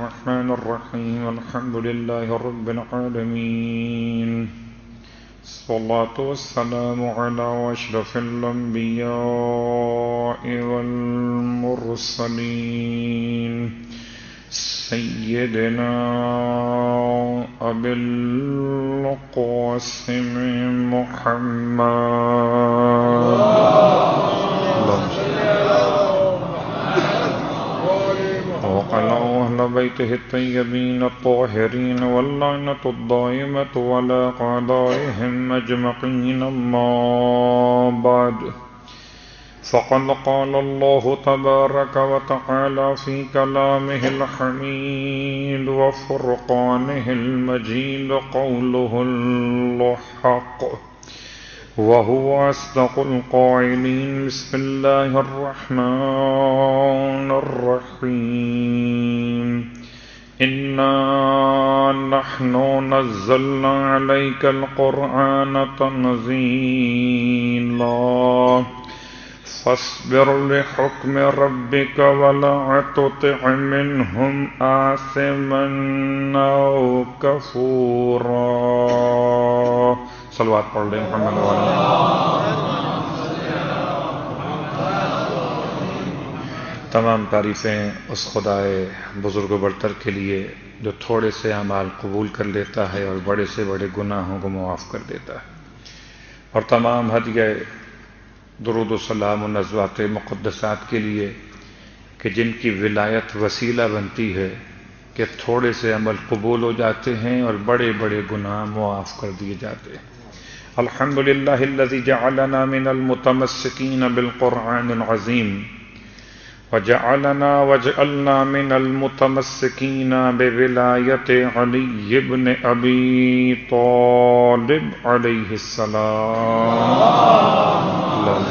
الرحمن الرحيم الحمد لله رب العالمين الصلاة والسلام على أشرف الأنبياء والمرسلين سيدنا أبي القاسم محمد وعلى أهل بيته الطيبين الطاهرين واللعنة الدائمة على أعدائهم أجمعين أما بعد فقد قال الله تبارك وتعالى في كلامه الحميد وفرقانه المجيد قوله الحق وهو أصدق القائلين بسم الله الرحمن الرحيم إنا نحن نزلنا عليك القرآن تنزيلا فاصبر لحكم ربك ولا تطع منهم آثما أو كفورا صلوات پڑھ لیں محمد والے. تمام تعریفیں اس خدائے بزرگ و برتر کے لیے جو تھوڑے سے اعمال قبول کر لیتا ہے اور بڑے سے بڑے گناہوں کو معاف کر دیتا ہے، اور تمام ہدیہ درود و سلام و نزوات مقدسات کے لیے کہ جن کی ولایت وسیلہ بنتی ہے کہ تھوڑے سے عمل قبول ہو جاتے ہیں اور بڑے بڑے گناہ معاف کر دیے جاتے ہیں. الحمدللہ الذی جعلنا من المتمسکین بالقرآن العظیم وجعلنا من المتمسکین بولایت علی بن ابی طالب علیہ السلام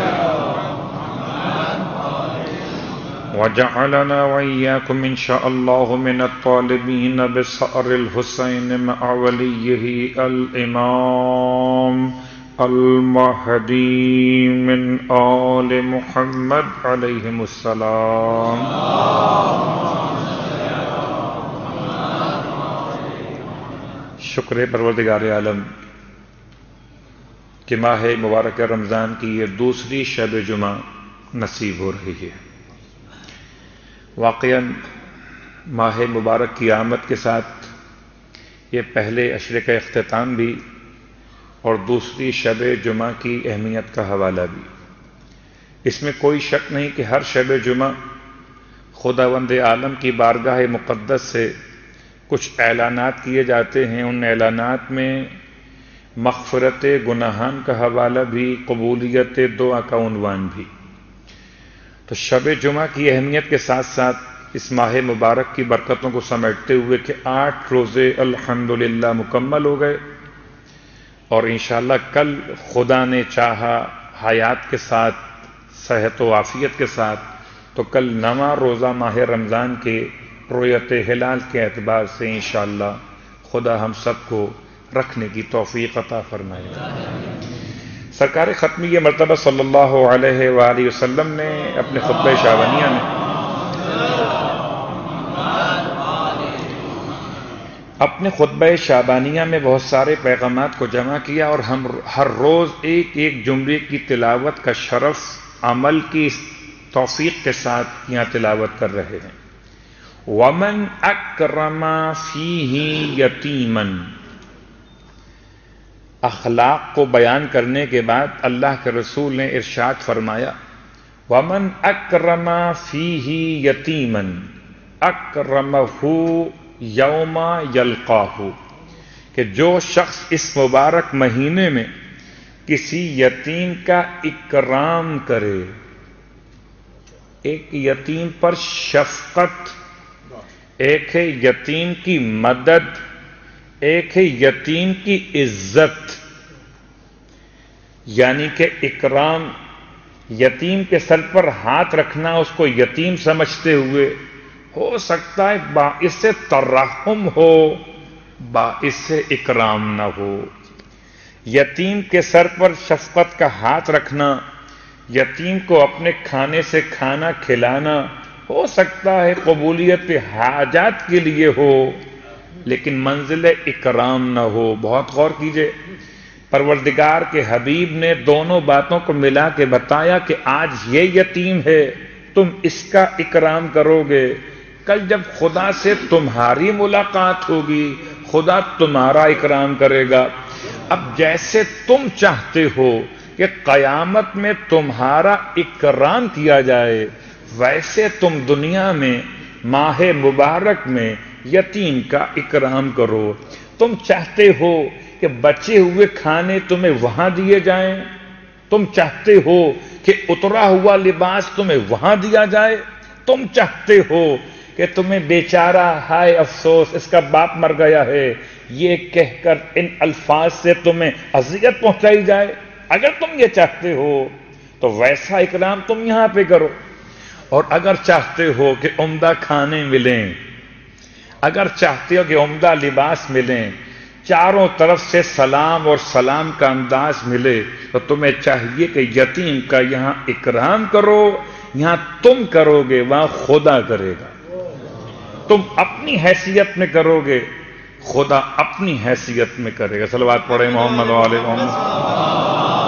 وجعلنا وإياكم إن شاء الله من الطالبين بثأر الحسين مع وليه الإمام المهدي من آل محمد عليهم السلام. شکر پروردگار عالم کہ ماہ مبارک رمضان کی یہ دوسری شب جمعہ نصیب ہو رہی ہے. واقعاً ماہ مبارک کی آمد کے ساتھ یہ پہلے عشرے کا اختتام بھی اور دوسری شب جمعہ کی اہمیت کا حوالہ بھی. اس میں کوئی شک نہیں کہ ہر شب جمعہ خداوند عالم کی بارگاہ مقدس سے کچھ اعلانات کیے جاتے ہیں. ان اعلانات میں مغفرت گناہان کا حوالہ بھی، قبولیت دعا کا عنوان بھی. تو شب جمعہ کی اہمیت کے ساتھ ساتھ اس ماہ مبارک کی برکتوں کو سمیٹتے ہوئے کہ 8 روزے الحمدللہ مکمل ہو گئے، اور انشاءاللہ کل خدا نے چاہا حیات کے ساتھ، صحت و عافیت کے ساتھ، تو کل 9واں روزہ ماہ رمضان کے رؤیت ہلال کے اعتبار سے انشاءاللہ خدا ہم سب کو رکھنے کی توفیق عطا فرمائے. سرکار ختمیہ مرتبہ صلی اللہ علیہ وآلہ وسلم نے اپنے خطبہ شعبانیہ میں بہت سارے پیغامات کو جمع کیا، اور ہم ہر روز ایک ایک جملے کی تلاوت کا شرف عمل کی توفیق کے ساتھ یہاں تلاوت کر رہے ہیں. وَمَنْ أَكْرَمَ فِيهِ يَتِيمًا. اخلاق کو بیان کرنے کے بعد اللہ کے رسول نے ارشاد فرمایا وَمَنْ أَكْرَمَ فِيهِ يَتِيمًا أَكْرَمَهُ يَوْمَ يَلْقَاهُ، کہ جو شخص اس مبارک مہینے میں کسی یتیم کا اکرام کرے، ایک یتیم پر شفقت، ایک ہے یتیم کی مدد، ایک ہے یتیم کی عزت، یعنی کہ اکرام، یتیم کے سر پر ہاتھ رکھنا، اس کو یتیم سمجھتے ہوئے، ہو سکتا ہے باعث ترحم ہو، باعث اکرام نہ ہو. یتیم کے سر پر شفقت کا ہاتھ رکھنا، یتیم کو اپنے کھانے سے کھانا کھلانا، ہو سکتا ہے قبولیت حاجات کے لیے ہو لیکن منزل اکرام نہ ہو. بہت غور کیجئے، پروردگار کے حبیب نے دونوں باتوں کو ملا کے بتایا کہ آج یہ یتیم ہے، تم اس کا اکرام کرو گے، کل جب خدا سے تمہاری ملاقات ہوگی خدا تمہارا اکرام کرے گا. اب جیسے تم چاہتے ہو کہ قیامت میں تمہارا اکرام کیا جائے، ویسے تم دنیا میں ماہ مبارک میں یتیم کا اکرام کرو. تم چاہتے ہو کہ بچے ہوئے کھانے تمہیں وہاں دیے جائیں، تم چاہتے ہو کہ اترا ہوا لباس تمہیں وہاں دیا جائے، تم چاہتے ہو کہ تمہیں بیچارہ ہائے افسوس اس کا باپ مر گیا ہے یہ کہہ کر ان الفاظ سے تمہیں اذیت پہنچائی جائے. اگر تم یہ چاہتے ہو تو ویسا اکرام تم یہاں پہ کرو. اور اگر چاہتے ہو کہ عمدہ کھانے ملیں، اگر چاہتے ہو کہ عمدہ لباس ملیں، چاروں طرف سے سلام اور سلام کا انداز ملے، تو تمہیں چاہیے کہ یتیم کا یہاں اکرام کرو. یہاں تم کرو گے وہاں خدا کرے گا. تم اپنی حیثیت میں کرو گے خدا اپنی حیثیت میں کرے گا. صلوات پڑھیں محمد و آل محمد.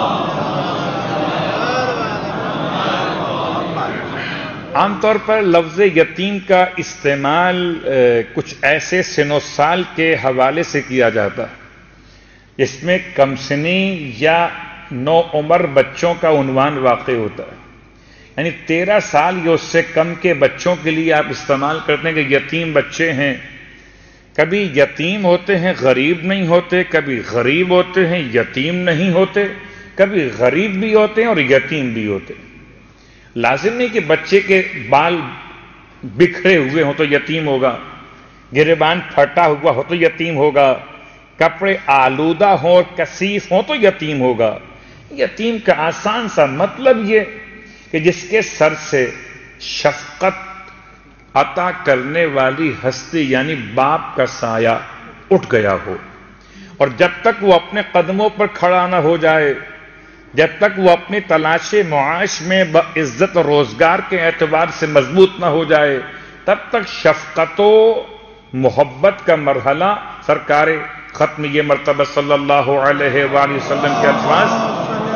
عام طور پر لفظ یتیم کا استعمال کچھ ایسے سن و سال کے حوالے سے کیا جاتا ہے جس میں کم سنی یا نو عمر بچوں کا عنوان واقع ہوتا ہے. یعنی 13 سال یا اس سے کم کے بچوں کے لیے آپ استعمال کرتے ہیں کہ یتیم بچے ہیں. کبھی یتیم ہوتے ہیں غریب نہیں ہوتے، کبھی غریب ہوتے ہیں یتیم نہیں ہوتے، کبھی غریب بھی ہوتے ہیں اور یتیم بھی ہوتے ہیں. لازم نہیں کہ بچے کے بال بکھرے ہوئے ہوں تو یتیم ہوگا، گریبان پھٹا ہوا ہو تو یتیم ہوگا، کپڑے آلودہ ہوں اور کثیف ہوں تو یتیم ہوگا. یتیم کا آسان سا مطلب یہ کہ جس کے سر سے شفقت عطا کرنے والی ہستی یعنی باپ کا سایہ اٹھ گیا ہو، اور جب تک وہ اپنے قدموں پر کھڑا نہ ہو جائے، جب تک وہ اپنی تلاش معاش میں بعزت روزگار کے اعتبار سے مضبوط نہ ہو جائے، تب تک شفقت و محبت کا مرحلہ سرکار ختم یہ مرتبہ صلی اللہ علیہ وآلہ وسلم کے الفاظ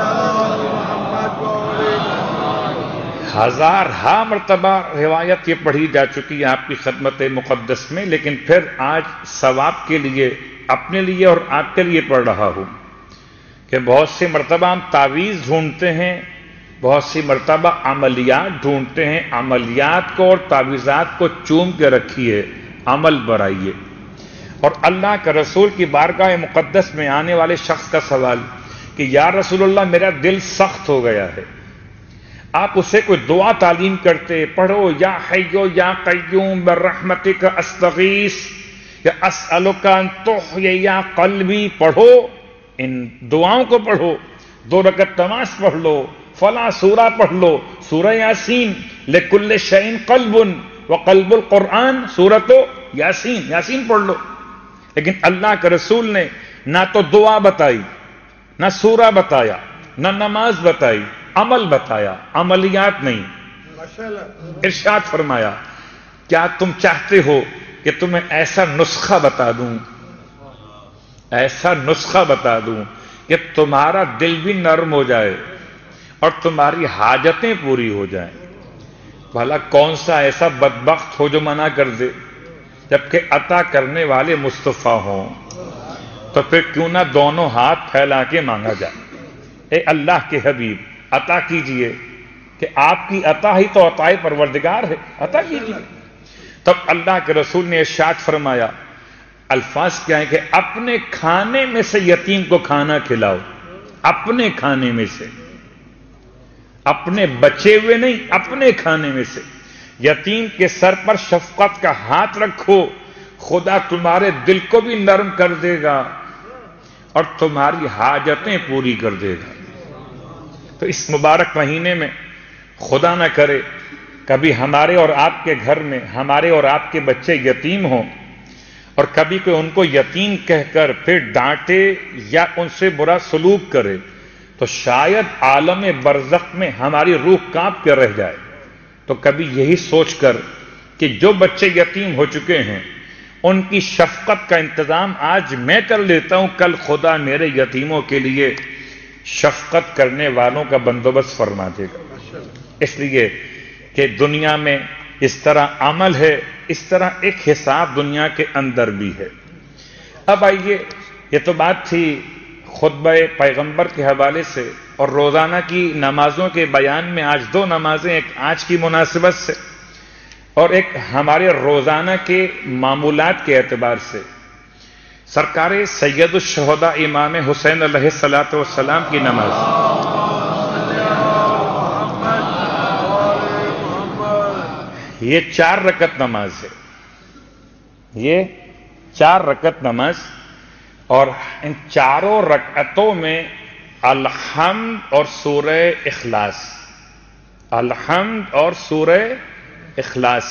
ہزارہا مرتبہ روایت یہ پڑھی جا چکی ہے آپ کی خدمت مقدس میں، لیکن پھر آج ثواب کے لیے اپنے لیے اور آپ کے لیے پڑھ رہا ہوں کہ بہت سی مرتبہ ہم تعویذ ڈھونڈتے ہیں، بہت سی مرتبہ عملیات ڈھونڈتے ہیں. عملیات کو اور تعویذات کو چوم کے رکھیے، عمل برائیے. اور اللہ کے رسول کی بارگاہ مقدس میں آنے والے شخص کا سوال کہ یا رسول اللہ میرا دل سخت ہو گیا ہے، آپ اسے کوئی دعا تعلیم کرتے، پڑھو یا حیو یا قیوم برحمتک استغیث یا اسألک ان تحیی قلبی، پڑھو ان دعاؤں کو پڑھو. 2 رکعت نماز پڑھ لو، فلاں سورہ پڑھ لو، سورہ یاسین، لکل شیء قلب وقلب القرآن، سورۃ یاسین، یاسین پڑھ لو. لیکن اللہ کے رسول نے نہ تو دعا بتائی، نہ سورہ بتایا، نہ نماز بتائی، عمل بتایا، عملیات نہیں. ارشاد فرمایا کیا تم چاہتے ہو کہ تمہیں ایسا نسخہ بتا دوں، ایسا نسخہ بتا دوں کہ تمہارا دل بھی نرم ہو جائے اور تمہاری حاجتیں پوری ہو جائیں؟ بھلا کون سا ایسا بدبخت ہو جو منع کر دے؟ جبکہ عطا کرنے والے مصطفیٰ ہوں تو پھر کیوں نہ دونوں ہاتھ پھیلا کے مانگا جائے، اے اللہ کے حبیب عطا کیجئے، کہ آپ کی عطا ہی تو عطائے پروردگار ہے، عطا کیجئے. تب اللہ کے رسول نے ارشاد فرمایا، الفاظ کیا ہے کہ اپنے کھانے میں سے یتیم کو کھانا کھلاؤ، اپنے کھانے میں سے، اپنے بچے ہوئے نہیں، اپنے کھانے میں سے. یتیم کے سر پر شفقت کا ہاتھ رکھو، خدا تمہارے دل کو بھی نرم کر دے گا اور تمہاری حاجتیں پوری کر دے گا. تو اس مبارک مہینے میں خدا نہ کرے کبھی ہمارے اور آپ کے گھر میں ہمارے اور آپ کے بچے یتیم ہوں، اور کبھی کوئی ان کو یتیم کہہ کر پھر ڈانٹے یا ان سے برا سلوک کرے تو شاید عالم برزخ میں ہماری روح کانپ کے رہ جائے. تو کبھی یہی سوچ کر کہ جو بچے یتیم ہو چکے ہیں ان کی شفقت کا انتظام آج میں کر لیتا ہوں، کل خدا میرے یتیموں کے لیے شفقت کرنے والوں کا بندوبست فرما دے گا۔ اس لیے کہ دنیا میں اس طرح عمل ہے، اس طرح ایک حساب دنیا کے اندر بھی ہے۔ اب آئیے، یہ تو بات تھی خطبہ پیغمبر کے حوالے سے، اور روزانہ کی نمازوں کے بیان میں آج دو نمازیں، ایک آج کی مناسبت سے اور ایک ہمارے روزانہ کے معمولات کے اعتبار سے۔ سرکار سید الشہداء امام حسین علیہ الصلوۃ والسلام کی نماز، یہ 4 رکعت نماز ہے، یہ 4 رکعت نماز، اور ان چاروں رکعتوں میں الحمد اور سورہ اخلاص، الحمد اور سورہ اخلاص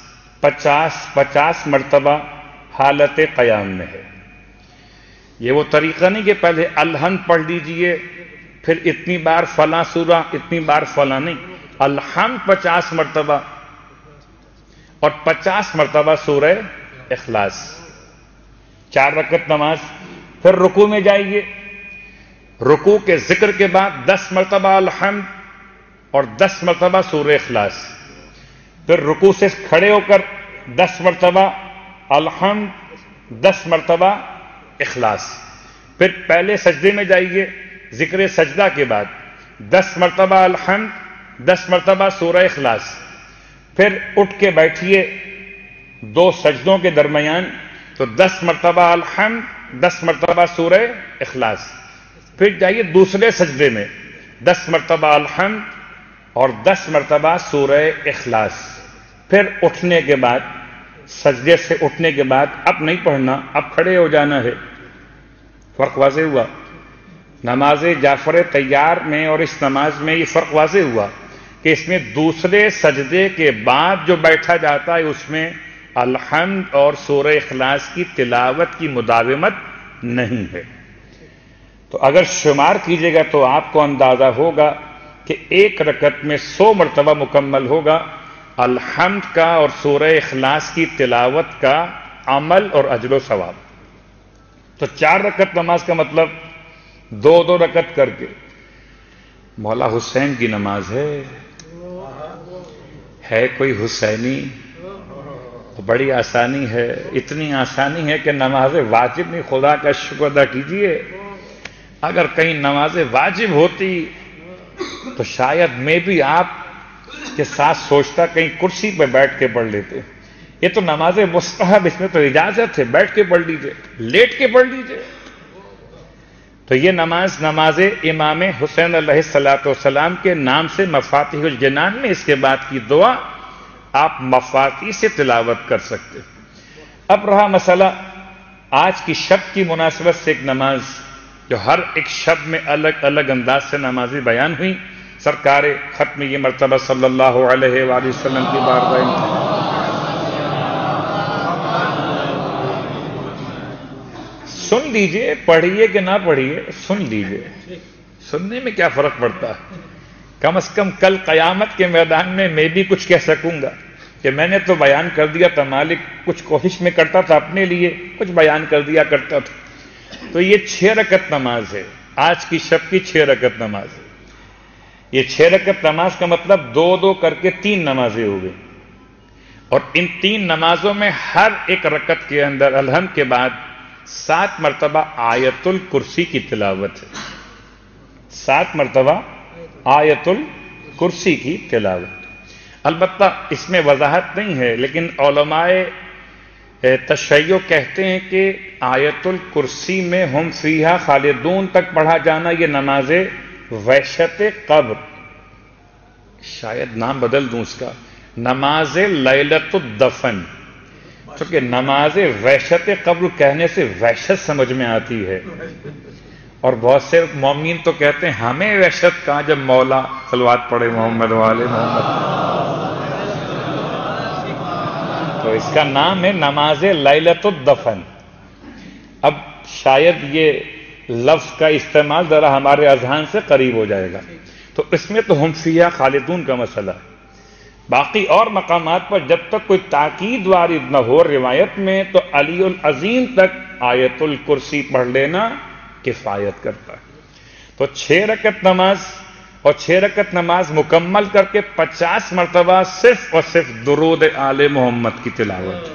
50 مرتبہ حالت قیام میں ہے۔ یہ وہ طریقہ نہیں کہ پہلے الحمد پڑھ لیجئے پھر اتنی بار فلاں سورہ، اتنی بار فلاں، نہیں، الحمد 50 مرتبہ اور 50 مرتبہ سورہ اخلاص، 4 رکعت نماز۔ پھر رکوع میں جائیے، رکوع کے ذکر کے بعد 10 مرتبہ الحمد اور 10 مرتبہ سورہ اخلاص، پھر رکوع سے کھڑے ہو کر 10 مرتبہ الحمد، 10 مرتبہ اخلاص، پھر پہلے سجدے میں جائیے، ذکر سجدہ کے بعد 10 مرتبہ الحمد، 10 مرتبہ سورہ اخلاص، پھر اٹھ کے بیٹھیے 2 سجدوں کے درمیان تو 10 مرتبہ الحمد، 10 مرتبہ سورہ اخلاص، پھر جائیے دوسرے سجدے میں 10 مرتبہ الحمد اور 10 مرتبہ سورہ اخلاص، پھر اٹھنے کے بعد، سجدے سے اٹھنے کے بعد اب نہیں پڑھنا، اب کھڑے ہو جانا ہے۔ فرق واضح ہوا؟ نماز جعفر طیار میں اور اس نماز میں یہ فرق واضح ہوا کہ اس میں دوسرے سجدے کے بعد جو بیٹھا جاتا ہے اس میں الحمد اور سورہ اخلاص کی تلاوت کی مداومت نہیں ہے۔ تو اگر شمار کیجئے گا تو آپ کو اندازہ ہوگا کہ 1 رکعت میں 100 مرتبہ مکمل ہوگا الحمد کا اور سورہ اخلاص کی تلاوت کا عمل اور اجر و ثواب۔ تو 4 رکعت نماز کا مطلب 2 رکعت کر کے، مولا حسین کی نماز ہے کوئی حسینی؟ بڑی آسانی ہے، اتنی آسانی ہے کہ نماز واجب میں خدا کا شکر ادا کیجئے۔ اگر کہیں نماز واجب ہوتی تو شاید میں بھی آپ کے ساتھ سوچتا کہیں کرسی پہ بیٹھ کے پڑھ لیتے۔ یہ تو نماز مستحب، اس میں تو اجازت ہے، بیٹھ کے پڑھ لیجئے، لیٹ کے پڑھ لیجئے۔ تو یہ نماز امام حسین علیہ السلام کے نام سے مفاتیح الجنان میں اس کے بعد کی دعا آپ مفاتیح سے تلاوت کر سکتے۔ اب رہا مسئلہ آج کی شب کی مناسبت سے ایک نماز جو ہر ایک شب میں الگ الگ انداز سے نمازیں بیان ہوئی۔ سرکار ختم یہ مرتبہ صلی اللہ علیہ وآلہ وسلم کی بارگاہ میں سن لیجئے، پڑھیے کہ نہ پڑھیے، سن لیجئے، سننے میں کیا فرق پڑتا ہے؟ کم از کم کل قیامت کے میدان میں بھی کچھ کہہ سکوں گا کہ میں نے تو بیان کر دیا تھا، مالک کچھ کوشش میں کرتا تھا اپنے لیے، کچھ بیان کر دیا کرتا تھا۔ تو یہ 6 رکعت نماز ہے، آج کی شب کی 6 رکعت نماز ہے۔ یہ 6 رکعت نماز کا مطلب 2 کر کے 3 نمازیں ہو گئی، اور ان 3 نمازوں میں ہر ایک رکعت کے اندر الحمد کے بعد 7 مرتبہ آیت الکرسی کی تلاوت ہے، 7 مرتبہ آیت الکرسی کی تلاوت۔ البتہ اس میں وضاحت نہیں ہے، لیکن علماء تشیع کہتے ہیں کہ آیت الکرسی میں ہم فیہا خالدون تک پڑھا جانا یہ نماز وحشت قبر، شاید نام بدل دوں اس کا، نماز لیلۃ الدفن، چونکہ نماز وحشت قبر کہنے سے وحشت سمجھ میں آتی ہے، اور بہت سے مومنین تو کہتے ہیں ہمیں وحشت کہاں جب مولا صلوات پڑھے محمد والے محمد۔ تو اس کا نام ہے نماز لیلۃ الدفن۔ اب شاید یہ لفظ کا استعمال ذرا ہمارے اذہان سے قریب ہو جائے گا، تو اس میں تو ہم فیہا خالدون کا مسئلہ ہے۔ باقی اور مقامات پر جب تک کوئی تاکید وارد نہ ہو روایت میں تو علی العظیم تک آیت الکرسی پڑھ لینا کفایت کرتا ہے. تو 6 رکعت نماز اور 6 رکعت نماز مکمل کر کے 50 مرتبہ صرف اور صرف درود آل محمد کی تلاوت.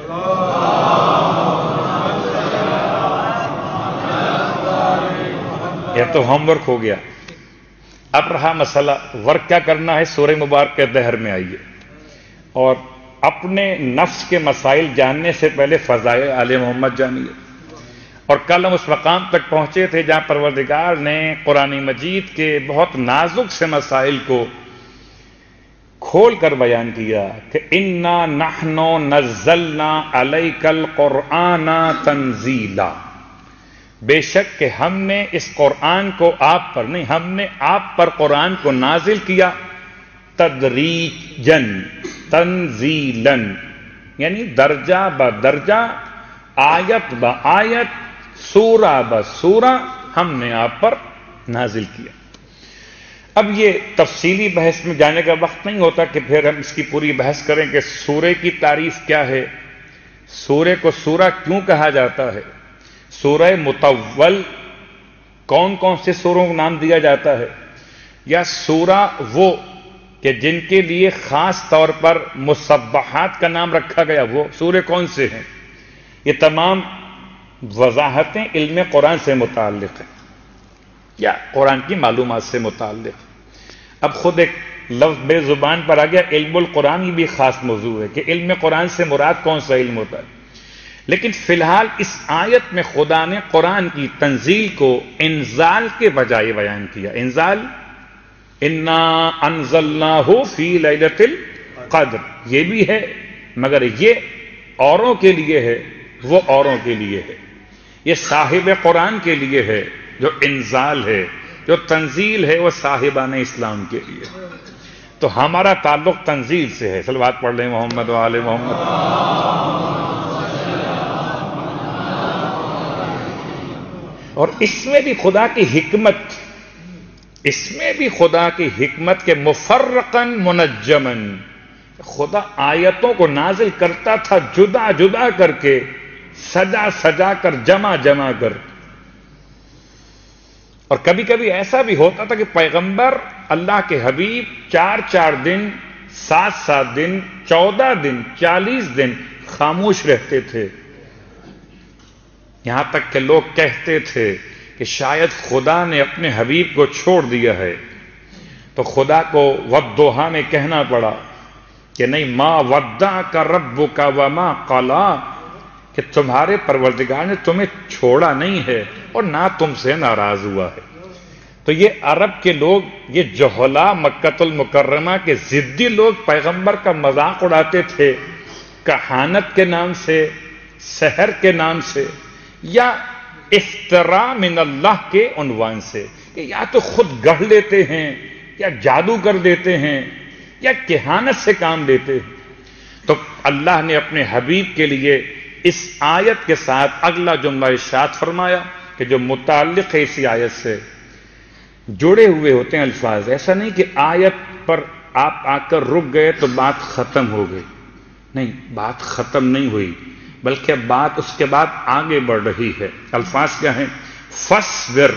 یہ تو ہوم ورک ہو گیا. اب رہا مسئلہ ورک کیا کرنا ہے. سورہ مبارک کے دہر میں آئیے اور اپنے نفس کے مسائل جاننے سے پہلے فضائل آل محمد جانیے. اور کل ہم اس مقام تک پہنچے تھے جہاں پروردگار نے قرآن مجید کے بہت نازک سے مسائل کو کھول کر بیان کیا کہ انا نحن نزلنا علیک القرآن تنزیلا. بے شک کہ ہم نے اس قرآن کو آپ پر نہیں، ہم نے آپ پر قرآن کو نازل کیا تدریجن تنزیلن، یعنی درجہ بدرجہ، آیت بآیت، سورہ بسورہ ہم نے آپ پر نازل کیا. اب یہ تفصیلی بحث میں جانے کا وقت نہیں ہوتا کہ پھر ہم اس کی پوری بحث کریں کہ سورے کی تعریف کیا ہے، سورے کو سورہ کیوں کہا جاتا ہے، سورہ مطول کون کون سے سوروں کو نام دیا جاتا ہے، یا سورہ وہ کہ جن کے لیے خاص طور پر مسبحات کا نام رکھا گیا وہ سورے کون سے ہیں. یہ تمام وضاحتیں علم قرآن سے متعلق ہیں یا قرآن کی معلومات سے متعلق. اب خود ایک لفظ بے زبان پر آ گیا، علم القرآن یہ بھی خاص موضوع ہے کہ علم قرآن سے مراد کون سا علم ہوتا ہے. لیکن فی الحال اس آیت میں خدا نے قرآن کی تنزیل کو انزال کے بجائے بیان کیا. انزال انا انزلناہ فی لیلۃ القدر یہ بھی ہے، مگر یہ اوروں کے لیے ہے، وہ اوروں کے لیے ہے. یہ صاحب قرآن کے لیے ہے، جو انزال ہے، جو تنزیل ہے وہ صاحبان اسلام کے لیے. تو ہمارا تعلق تنزیل سے ہے. صلوات پڑھ لیں محمد و آل محمد. اور اس میں بھی خدا کی حکمت، اس میں بھی خدا کی حکمت کے مفرقاً منجمن، خدا آیتوں کو نازل کرتا تھا جدا جدا کر کے، سجا سجا کر، جمع جمع کر. اور کبھی کبھی ایسا بھی ہوتا تھا کہ پیغمبر اللہ کے حبیب 4 دن، 7 دن، 14 دن، 40 دن خاموش رہتے تھے. یہاں تک کہ لوگ کہتے تھے کہ شاید خدا نے اپنے حبیب کو چھوڑ دیا ہے. تو خدا کو والضحیٰ میں کہنا پڑا کہ نہیں، ما ودعک ربک وما قلی، کہ تمہارے پروردگار نے تمہیں چھوڑا نہیں ہے اور نہ تم سے ناراض ہوا ہے. تو یہ عرب کے لوگ، یہ جہلا مکۃ المکرمہ کے ضدی لوگ پیغمبر کا مذاق اڑاتے تھے کہانت کے نام سے، سحر کے نام سے، یا افتراء من اللہ کے عنوان سے، کہ یا تو خود گڑھ لیتے ہیں یا جادو کر دیتے ہیں یا کہانت سے کام لیتے ہیں. تو اللہ نے اپنے حبیب کے لیے اس آیت کے ساتھ اگلا جملہ ارشاد فرمایا کہ جو متعلق ہے اسی آیت سے، جڑے ہوئے ہوتے ہیں الفاظ. ایسا نہیں کہ آیت پر آپ آ کر رک گئے تو بات ختم ہو گئی، نہیں، بات ختم نہیں ہوئی بلکہ بات اس کے بعد آگے بڑھ رہی ہے. الفاظ کیا ہیں؟ فاصبر.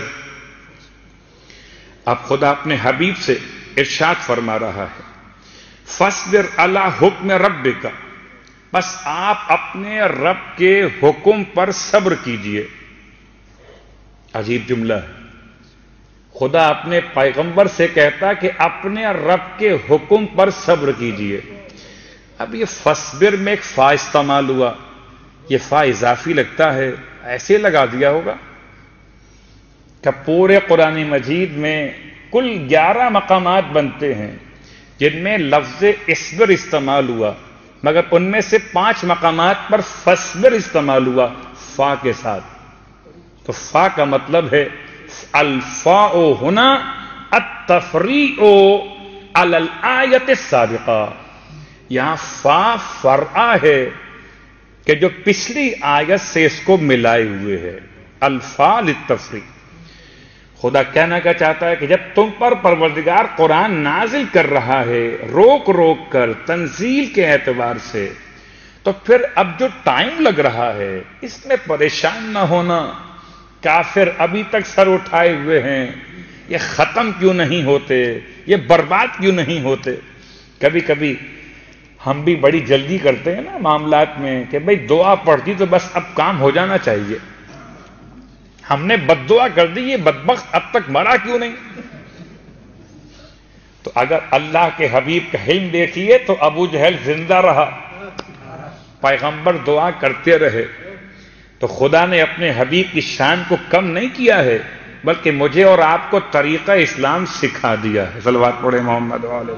اب خدا اپنے حبیب سے ارشاد فرما رہا ہے فاصبر علی حکم ربک، بس آپ اپنے رب کے حکم پر صبر کیجئے. عجیب جملہ ہے. خدا اپنے پیغمبر سے کہتا کہ اپنے رب کے حکم پر صبر کیجئے. اب یہ فاصبر میں ایک فا استعمال ہوا، یہ فا اضافی لگتا ہے، ایسے لگا دیا ہوگا کہ پورے قرآن مجید میں کل 11 مقامات بنتے ہیں جن میں لفظ اصبر استعمال ہوا، مگر ان میں سے 5 مقامات پر فاصبر استعمال ہوا فا کے ساتھ. تو فا کا مطلب ہے الفاء ہنا التفریع علی الآیت السابقہ. یہاں فا فرع ہے کہ جو پچھلی آیت سے اس کو ملائے ہوئے ہے، الفاء للتفریع. خدا کہنا کیا چاہتا ہے کہ جب تم پر پروردگار قرآن نازل کر رہا ہے روک روک کر تنزیل کے اعتبار سے، تو پھر اب جو ٹائم لگ رہا ہے اس میں پریشان نہ ہونا۔ کافر ابھی تک سر اٹھائے ہوئے ہیں، یہ ختم کیوں نہیں ہوتے، یہ برباد کیوں نہیں ہوتے۔ کبھی کبھی ہم بھی بڑی جلدی کرتے ہیں نا معاملات میں کہ بھئی دعا پڑھتی تو بس اب کام ہو جانا چاہیے، ہم نے بد دعا کر دی، یہ بدبخت اب تک مرا کیوں نہیں۔ تو اگر اللہ کے حبیب کا حلم دیکھیے تو ابو جہل زندہ رہا، پیغمبر دعا کرتے رہے، تو خدا نے اپنے حبیب کی شان کو کم نہیں کیا ہے، بلکہ مجھے اور آپ کو طریقہ اسلام سکھا دیا ہے۔ صلوات پڑھے محمد علیہ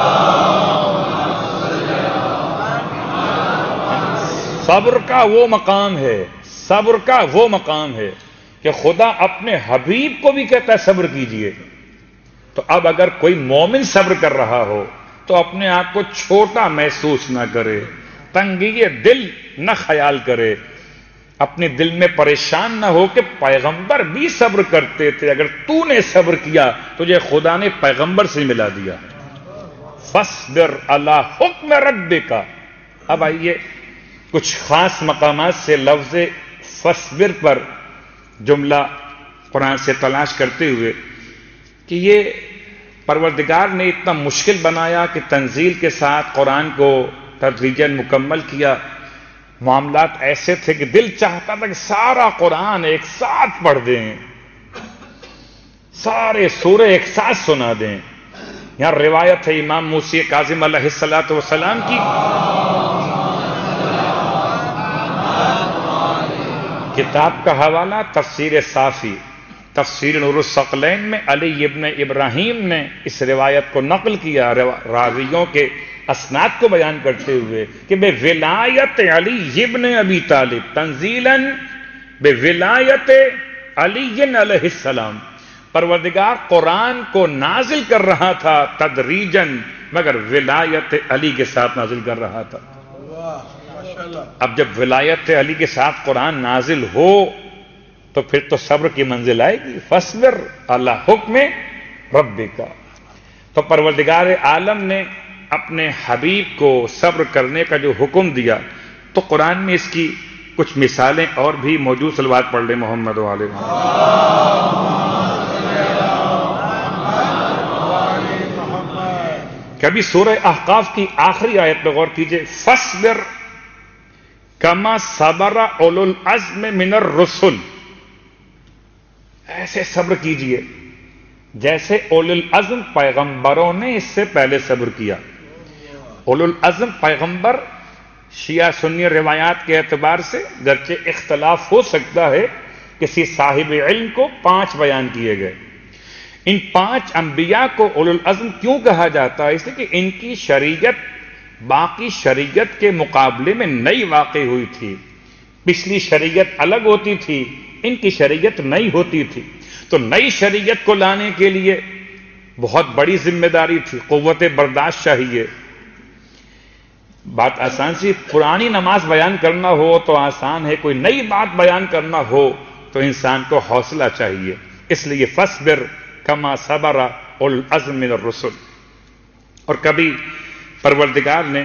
صبر کا وہ مقام ہے، صبر کا وہ مقام ہے کہ خدا اپنے حبیب کو بھی کہتا ہے صبر کیجئے۔ تو اب اگر کوئی مومن صبر کر رہا ہو تو اپنے آپ کو چھوٹا محسوس نہ کرے، تنگی دل نہ خیال کرے، اپنے دل میں پریشان نہ ہو کہ پیغمبر بھی صبر کرتے تھے، اگر تو نے صبر کیا تجھے خدا نے پیغمبر سے ملا دیا۔ فاصبر علی حکم ربک۔ اب آئیے کچھ خاص مقامات سے لفظ فاصبر پر جملہ قرآن سے تلاش کرتے ہوئے کہ یہ پروردگار نے اتنا مشکل بنایا کہ تنزیل کے ساتھ قرآن کو تدریجاً مکمل کیا۔ معاملات ایسے تھے کہ دل چاہتا تھا کہ سارا قرآن ایک ساتھ پڑھ دیں، سارے سورے ایک ساتھ سنا دیں۔ یہاں روایت ہے امام موسی کاظم علیہ السلام کی، کتاب کا حوالہ تفسیر صافی، تفسیر نور الثقلین میں علی ابن ابراہیم نے اس روایت کو نقل کیا راویوں کے اسناد کو بیان کرتے ہوئے کہ بے ولایت علی ابن ابی طالب تنزیلاً بے ولایت علی علیہ السلام، پروردگار قرآن کو نازل کر رہا تھا تدریجاً، مگر ولایت علی کے ساتھ نازل کر رہا تھا۔ اب جب ولایت علی کے ساتھ قرآن نازل ہو تو پھر تو صبر کی منزل آئے گی۔ فاصبر علی حکم ربک۔ تو پروردگار عالم نے اپنے حبیب کو صبر کرنے کا جو حکم دیا تو قرآن میں اس کی کچھ مثالیں اور بھی موجود۔ صلوات پڑھ لیں محمد علیہ کبھی سورہ احقاف کی آخری آیت پہ غور کیجئے، فاصبر کما صبر اولو العزم من الرسل، ایسے صبر کیجئے جیسے اولو العزم پیغمبروں نے اس سے پہلے صبر کیا۔ اولو العزم پیغمبر شیعہ سنی روایات کے اعتبار سے گرچہ اختلاف ہو سکتا ہے، کسی صاحب علم کو 5 بیان کیے گئے۔ ان 5 انبیاء کو اولو العزم کیوں کہا جاتا ہے؟ اس لیے کہ ان کی شریعت باقی شریعت کے مقابلے میں نئی واقع ہوئی تھی، پچھلی شریعت الگ ہوتی تھی، ان کی شریعت نئی ہوتی تھی، تو نئی شریعت کو لانے کے لیے بہت بڑی ذمہ داری تھی، قوت برداشت چاہیے۔ بات آسان سی، پرانی نماز بیان کرنا ہو تو آسان ہے، کوئی نئی بات بیان کرنا ہو تو انسان کو حوصلہ چاہیے۔ اس لیے فاصبر کما صبر اولو العزم من الرسل۔ اور کبھی پروردگار نے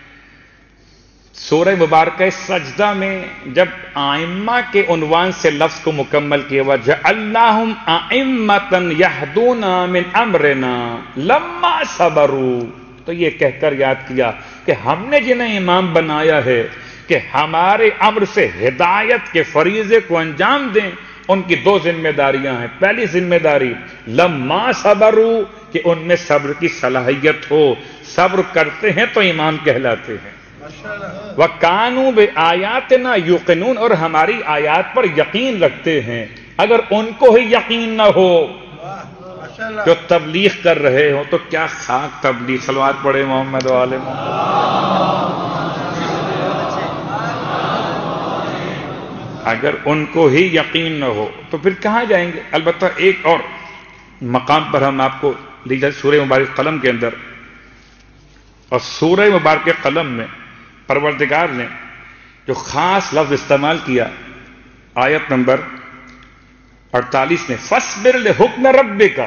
سورہ مبارکہ سجدہ میں جب آئمہ کے عنوان سے لفظ کو مکمل کیا، وَجَعَلْنَاهُمْ أَئِمَّةً يَهْدُونَ مِنْ أَمْرِنَا لَمَّا صَبَرُوا، تو یہ کہہ کر یاد کیا کہ ہم نے جنہیں امام بنایا ہے کہ ہمارے امر سے ہدایت کے فریضے کو انجام دیں، ان کی 2 ذمہ داریاں ہیں۔ پہلی ذمہ داری لما صبروا، کہ ان میں صبر کی صلاحیت ہو، صبر کرتے ہیں تو امام کہلاتے ہیں۔ وَكَانُوا بِآيَاتِنَا يُوقِنُونَ، اور ہماری آیات پر یقین رکھتے ہیں۔ اگر ان کو ہی یقین نہ ہو جو تبلیغ کر رہے ہو تو کیا خاک تبلیغ۔ صلوات پڑھے محمد والے اگر ان کو ہی یقین نہ ہو تو پھر کہاں جائیں گے؟ البتہ ایک اور مقام پر ہم آپ کو لیجیے، سورہ مبارک قلم کے اندر، اور سورہ مبارک قلم میں پروردگار نے جو خاص لفظ استعمال کیا، آیت نمبر 48 میں فصبر لحکم ربک،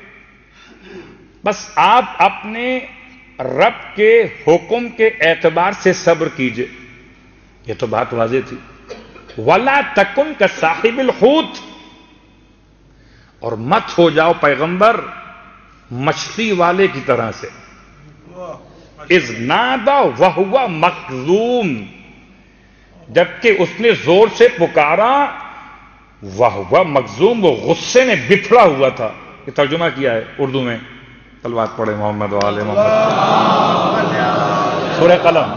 بس آپ اپنے رب کے حکم کے اعتبار سے صبر کیجئے. یہ تو بات واضح تھی. وَلَا تَكُنْ كَصَاحِبِ الْحُوتِ، اور مت ہو جاؤ پیغمبر مچھلی والے کی طرح سے. اذ نادا وہو مکظوم، جبکہ اس نے زور سے پکارا، وہو مکظوم، وہ غصے میں بفڑا ہوا تھا. یہ ترجمہ کیا ہے اردو میں. صلوات پڑھے محمد و آل محمد. سورہ قلم،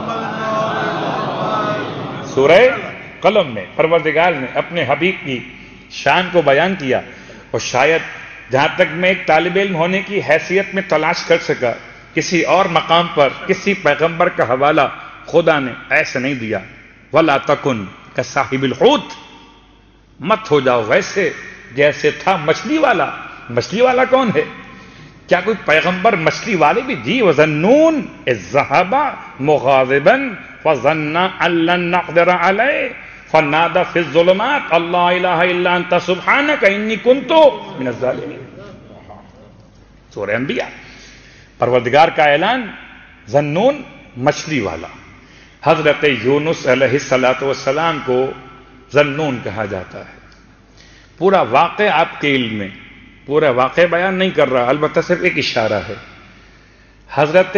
سورہ قلم میں پروردگار نے اپنے حبیب کی شان کو بیان کیا. اور شاید جہاں تک میں ایک طالب علم ہونے کی حیثیت میں تلاش کر سکا، کسی اور مقام پر کسی پیغمبر کا حوالہ خدا نے ایسے نہیں دیا. وَلَا تَكُنْ كَصَاحِبِ الْحُوتِ، مت ہو جاؤ ویسے جیسے تھا مچھلی والا. مچھلی والا کون ہے؟ کیا کوئی پیغمبر مچھلی والے بھی جی؟ وَظَنُّونَ إِذْ ذَهَبَ مُغَاضِبًا فَظَنَّ أَن لَّن نَّقْدِرَ عَلَيْهِ فَنَادَىٰ فِي الظُّلُمَاتِ أَن لَّا إِلَٰهَ إِلَّا أَنتَ سُبْحَانَكَ إِنِّي كُنتُ مِنَ الظَّالِمِينَ. سورہ انبیاء. پروردگار کا اعلان، ذنون مچھلی والا. حضرت یونس علیہ السلام کو ذنون کہا جاتا ہے. پورا واقعہ آپ کے علم میں، پورا واقعہ بیان نہیں کر رہا، البتہ صرف ایک اشارہ ہے. حضرت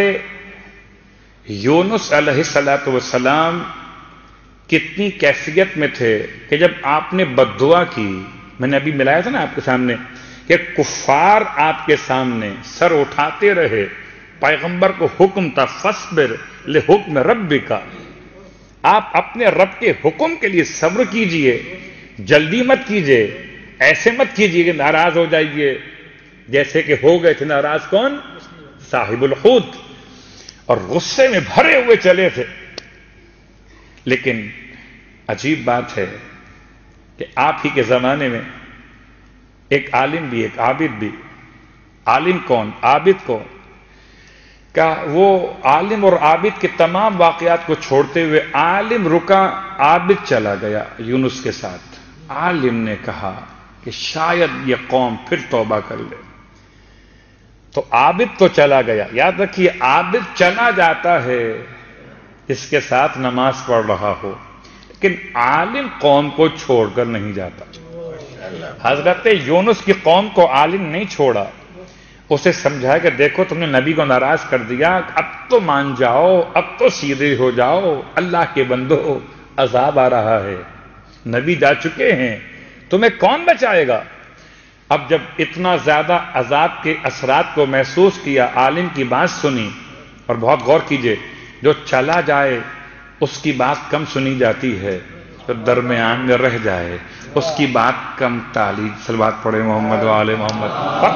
یونس علیہ السلام کتنی کیفیت میں تھے کہ جب آپ نے بد دعا کی، میں نے ابھی ملایا تھا نا آپ کے سامنے کہ کفار آپ کے سامنے سر اٹھاتے رہے، پیغمبر کو حکم تھا فصبر لحکم ربک، آپ اپنے رب کے حکم کے لیے صبر کیجئے، جلدی مت کیجئے، ایسے مت کیجئے کہ ناراض ہو جائیے جیسے کہ ہو گئے تھے. ناراض کون؟ صاحب الحوت، اور غصے میں بھرے ہوئے چلے تھے. لیکن عجیب بات ہے کہ آپ ہی کے زمانے میں ایک عالم بھی، ایک عابد بھی. عالم کون؟ عابد کون؟ کہ وہ عالم اور عابد کے تمام واقعات کو چھوڑتے ہوئے عالم رکا، عابد چلا گیا یونس کے ساتھ. عالم نے کہا کہ شاید یہ قوم پھر توبہ کر لے، تو عابد تو چلا گیا. یاد رکھیے، عابد چلا جاتا ہے جس کے ساتھ نماز پڑھ رہا ہو، لیکن عالم قوم کو چھوڑ کر نہیں جاتا. حضرت یونس کی قوم کو عالم نہیں چھوڑا، اسے سمجھایا کہ دیکھو تم نے نبی کو ناراض کر دیا، اب تو مان جاؤ، اب تو سیدھے ہو جاؤ، اللہ کے بندو عذاب آ رہا ہے، نبی جا چکے ہیں، تمہیں کون بچائے گا. اب جب اتنا زیادہ عذاب کے اثرات کو محسوس کیا، عالم کی بات سنی. اور بہت غور کیجئے، جو چلا جائے اس کی بات کم سنی جاتی ہے، جو درمیان میں رہ جائے اس کی بات کم ٹالی. صلوات پڑھے محمد و آل محمد.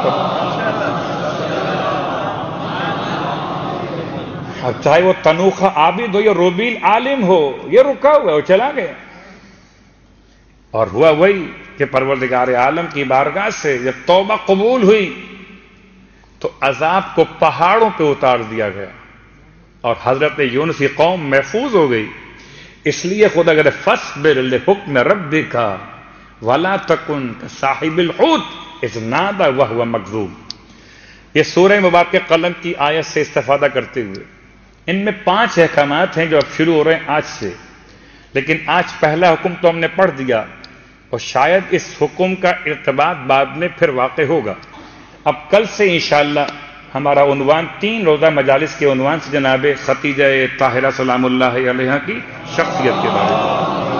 اب چاہے وہ تنوخہ عابد ہو یا روبیل عالم ہو، یہ رکا ہوا ہے، وہ چلا گیا. اور ہوا وہی کہ پروردگار عالم کی بارگاہ سے جب توبہ قبول ہوئی تو عذاب کو پہاڑوں پہ اتار دیا گیا اور حضرت یونس کی قوم محفوظ ہو گئی. اس لیے خدا کہتے فصبر لحکم ربک ولا تکن کصاحب الحوت اذ نادى وهو مکظوم. یہ سورہ مبارکہ قلم کی آیت سے استفادہ کرتے ہوئے ان میں 5 احکامات ہیں جو اب شروع ہو رہے ہیں آج سے. لیکن آج پہلا حکم تو ہم نے پڑھ دیا اور شاید اس حکم کا ارتباط بعد میں پھر واقع ہوگا. اب کل سے انشاءاللہ ہمارا عنوان 3 روزہ مجالس کے عنوان سے جناب ختیجہ طاہرہ سلام اللہ علیہا کی شخصیت کے بارے میں.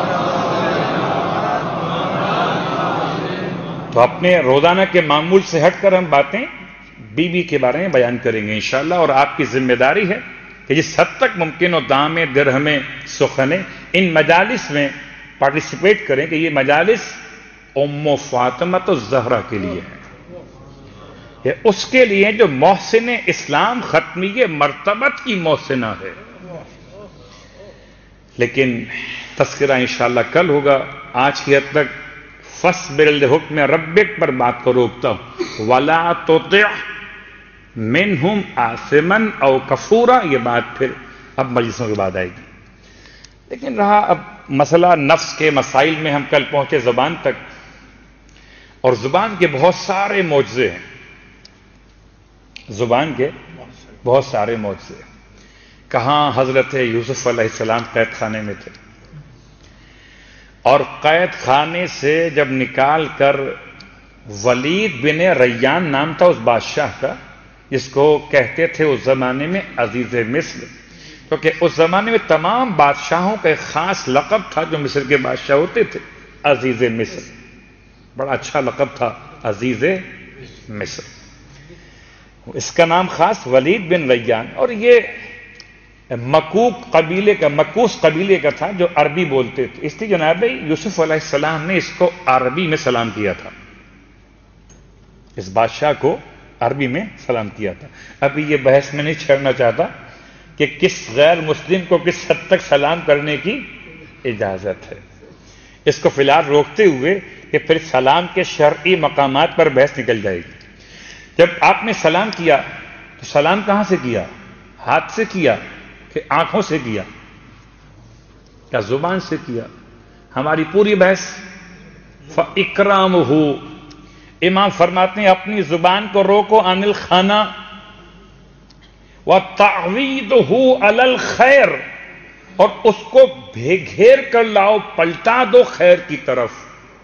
تو اپنے روزانہ کے معمول سے ہٹ کر ہم باتیں بی بی کے بارے میں بیان کریں گے انشاءاللہ. اور آپ کی ذمہ داری ہے کہ جس حد تک ممکن ہو دام درہم سخن ان مجالس میں پارٹیسپیٹ کریں کہ یہ مجالس ام فاطمہ الزہرا کے لیے ہے، یہ اس کے لیے جو محسن اسلام ختمی مرتبت کی محسنہ ہے. لیکن تذکرہ انشاءاللہ کل ہوگا. آج کی حد تک فصبر لحکم ربک پر بات کو روکتا ہوں. ولا تطع منہم آثما او کفورا، یہ بات پھر اب مجلسوں کے بعد آئے گی. لیکن رہا اب مسئلہ نفس کے مسائل میں ہم کل پہنچے زبان تک، اور زبان کے بہت سارے معجزے ہیں، زبان کے بہت سارے معجزے ہیں۔ کہاں حضرت یوسف علیہ السلام قید خانے میں تھے، اور قید خانے سے جب نکال کر ولید بن ریان نام تھا اس بادشاہ کا، جس کو کہتے تھے اس زمانے میں عزیز مصر، کیونکہ اس زمانے میں تمام بادشاہوں کا ایک خاص لقب تھا جو مصر کے بادشاہ ہوتے تھے، عزیز مصر، بڑا اچھا لقب تھا عزیز مصر۔ اس کا نام خاص ولید بن ریان، اور یہ مکوک قبیلے کا، مکوس قبیلے کا تھا جو عربی بولتے تھے، اس لیے جناب یوسف علیہ السلام نے اس کو عربی میں سلام کیا تھا، اس بادشاہ کو عربی میں سلام کیا تھا۔ ابھی یہ بحث میں نہیں چھیڑنا چاہتا کہ کس غیر مسلم کو کس حد تک سلام کرنے کی اجازت ہے، اس کو فی الحال روکتے ہوئے کہ پھر سلام کے شرعی مقامات پر بحث نکل جائے گی۔ جب آپ نے سلام کیا تو سلام کہاں سے کیا؟ ہاتھ سے کیا کہ آنکھوں سے کیا، کیا زبان سے کیا؟ ہماری پوری بحث فَإِكْرَامُهُ، امام فرماتے ہیں اپنی زبان کو روکو عن الخنا وَتَعْوِيدُهُ عَلَى الْخَيْرِ، اور اس کو گھیر کر لاؤ، پلٹا دو خیر کی طرف۔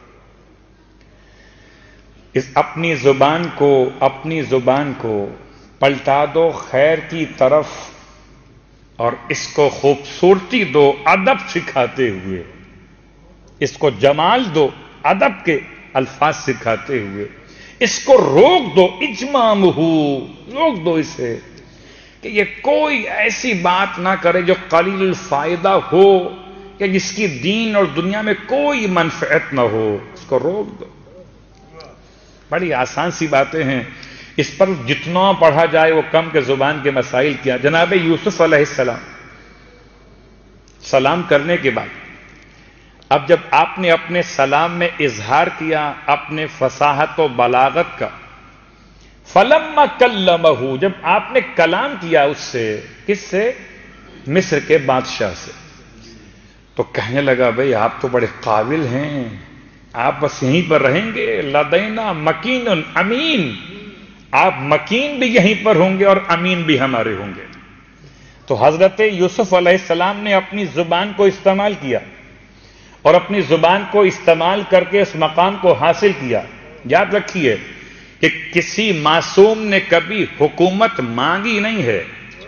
اپنی زبان کو پلٹا دو خیر کی طرف، اور اس کو خوبصورتی دو ادب سکھاتے ہوئے، اس کو جمال دو ادب کے الفاظ سکھاتے ہوئے، اس کو روک دو، اجمامہ، روک دو اسے کہ یہ کوئی ایسی بات نہ کرے جو قلیل الفائدہ ہو، کہ جس کی دین اور دنیا میں کوئی منفعت نہ ہو، اس کو روک دو۔ بڑی آسان سی باتیں ہیں، اس پر جتنا پڑھا جائے وہ کم کے زبان کے مسائل کیا۔ جناب یوسف علیہ السلام سلام کرنے کے بعد اب جب آپ نے اپنے سلام میں اظہار کیا اپنے فصاحت و بلاغت کا، فلما کلمہ، جب آپ نے کلام کیا اس سے، کس سے؟ مصر کے بادشاہ سے، تو کہنے لگا بھئی آپ تو بڑے قابل ہیں، آپ بس یہیں پر رہیں گے، لدینا مکین امین، آپ مکین بھی یہیں پر ہوں گے اور امین بھی ہمارے ہوں گے۔ تو حضرت یوسف علیہ السلام نے اپنی زبان کو استعمال کیا، اور اپنی زبان کو استعمال کر کے اس مقام کو حاصل کیا۔ یاد رکھیے کہ کسی معصوم نے کبھی حکومت مانگی نہیں ہے،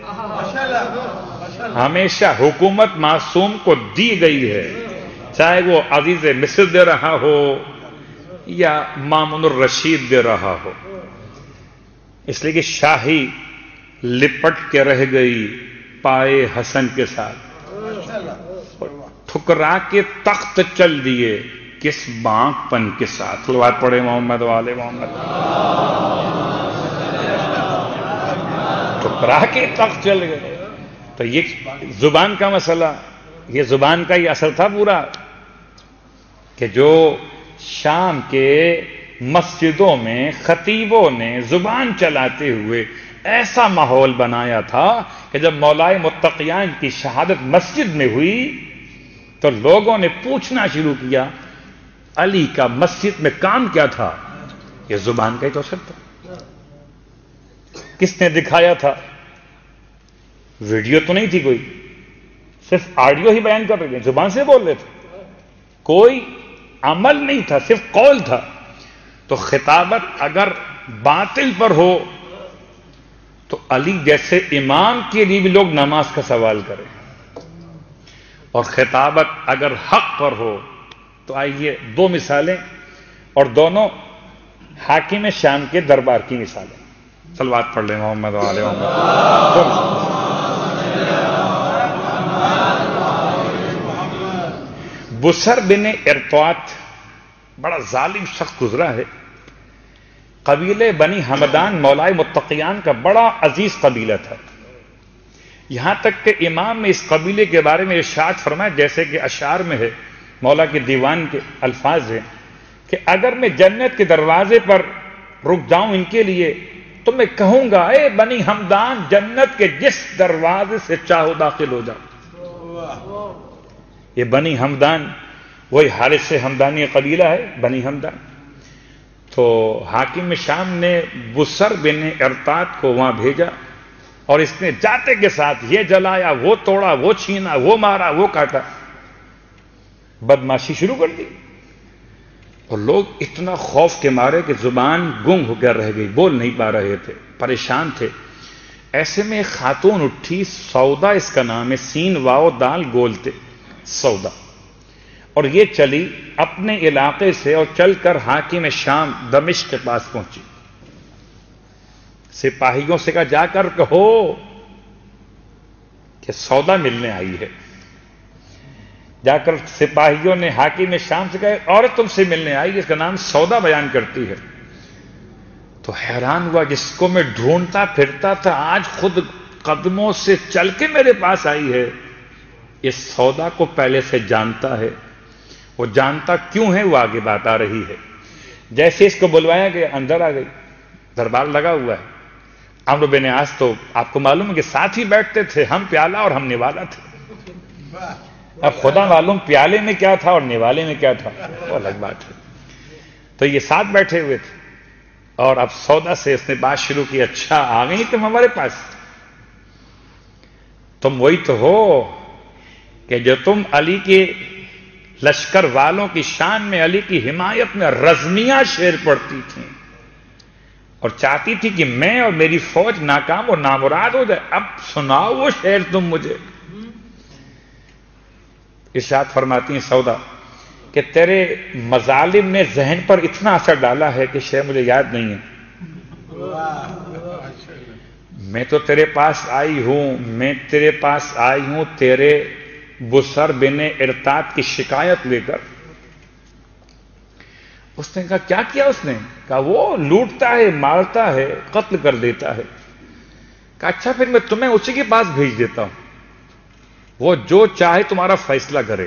ہمیشہ حکومت معصوم کو دی گئی ہے، چاہے وہ عزیز مصر دے رہا ہو یا مامون الرشید دے رہا ہو۔ اس لیے کہ شاہی لپٹ کے رہ گئی پائے حسن کے ساتھ، ٹھکرا کے تخت چل دیے کس بانک پن کے ساتھ۔ صلوات پڑھے محمد والے محمد۔ ٹھکرا کے تخت چل گئے۔ تو یہ زبان کا مسئلہ، یہ زبان کا ہی اثر تھا پورا، کہ جو شام کے مسجدوں میں خطیبوں نے زبان چلاتے ہوئے ایسا ماحول بنایا تھا کہ جب مولائے متقیان کی شہادت مسجد میں ہوئی تو لوگوں نے پوچھنا شروع کیا علی کا مسجد میں کام کیا تھا؟ یہ زبان کا ہی تو اثر تھا۔ کس نے دکھایا تھا؟ ویڈیو تو نہیں تھی کوئی، صرف آڈیو ہی بیان کر رہے تھے، زبان سے بول رہے تھے، کوئی عمل نہیں تھا، صرف قول تھا۔ تو خطابت اگر باطل پر ہو تو علی جیسے امام کے لیے بھی لوگ نماز کا سوال کریں، اور خطابت اگر حق پر ہو تو آئیے دو مثالیں، اور دونوں حاکم شام کے دربار کی مثالیں۔ صلوات پڑھ لیں محمد وعلى محمد۔ بسر بن ارطوات بڑا ظالم شخص گزرا ہے، قبیلے بنی حمدان مولائے متقیان کا بڑا عزیز قبیلہ تھا، یہاں تک کہ امام نے اس قبیلے کے بارے میں ارشاد فرمایا، جیسے کہ اشعار میں ہے، مولا کے دیوان کے الفاظ ہیں کہ اگر میں جنت کے دروازے پر رک جاؤں ان کے لیے تو میں کہوں گا اے بنی حمدان، جنت کے جس دروازے سے چاہو داخل ہو جاؤ۔ یہ بنی حمدان وہی حارث حمدانی قبیلہ ہے، بنی حمدان۔ تو حاکم شام نے بسر بن ارتاد کو وہاں بھیجا اور اس نے جاتے کے ساتھ یہ جلایا، وہ توڑا، وہ چھینا، وہ مارا، وہ کاٹا، بدماشی شروع کر دی. اور لوگ اتنا خوف کے مارے کہ زبان گنگ ہو کر رہ گئی، بول نہیں پا رہے تھے، پریشان تھے. ایسے میں ایک خاتون اٹھی، سودا اس کا نام ہے، سین واو دال گولتے، سودا. اور یہ چلی اپنے علاقے سے اور چل کر حاکم شام دمشق کے پاس پہنچی. سپاہیوں سے کہا جا کر کہو کہ سودا ملنے آئی ہے. جا کر سپاہیوں نے حاکم شام سے کہا عورت تم سے ملنے آئی، اس کا نام سودا بیان کرتی ہے. تو حیران ہوا، جس کو میں ڈھونڈتا پھرتا تھا آج خود قدموں سے چل کے میرے پاس آئی ہے. اس سودا کو پہلے سے جانتا ہے. وہ جانتا کیوں ہے وہ آگے بات آ رہی ہے. جیسے اس کو بلوایا گیا اندر آ گئی، دربار لگا ہوا ہے. عمرو بن عاص تو آپ کو معلوم ہے کہ ساتھ ہی بیٹھتے تھے، ہم پیالہ اور ہم نوالا تھے. اب خدا معلوم پیالے میں کیا تھا اور نوالے میں کیا تھا، وہ الگ بات ہے. تو یہ ساتھ بیٹھے ہوئے تھے اور اب سودا سے اس نے بات شروع کی، اچھا آ گئی تم ہمارے پاس؟ تم وہی تو ہو کہ جو تم علی کے لشکر والوں کی شان میں، علی کی حمایت میں رزمیہ شعر پڑھتی تھیں اور چاہتی تھی کہ میں اور میری فوج ناکام اور نامراد ہو جائے. اب سناؤ وہ شعر تم مجھے. ارشاد فرماتی ہیں سودا کہ تیرے مظالم نے ذہن پر اتنا اثر ڈالا ہے کہ شعر مجھے یاد نہیں ہے. میں تو تیرے پاس آئی ہوں تیرے بسر بن ارتاد کی شکایت لے کر. اس نے کہا کیا کیا؟ اس نے کہا وہ لوٹتا ہے، مارتا ہے، قتل کر دیتا ہے. کہا اچھا پھر میں تمہیں اسی کے پاس بھیج دیتا ہوں، وہ جو چاہے تمہارا فیصلہ کرے.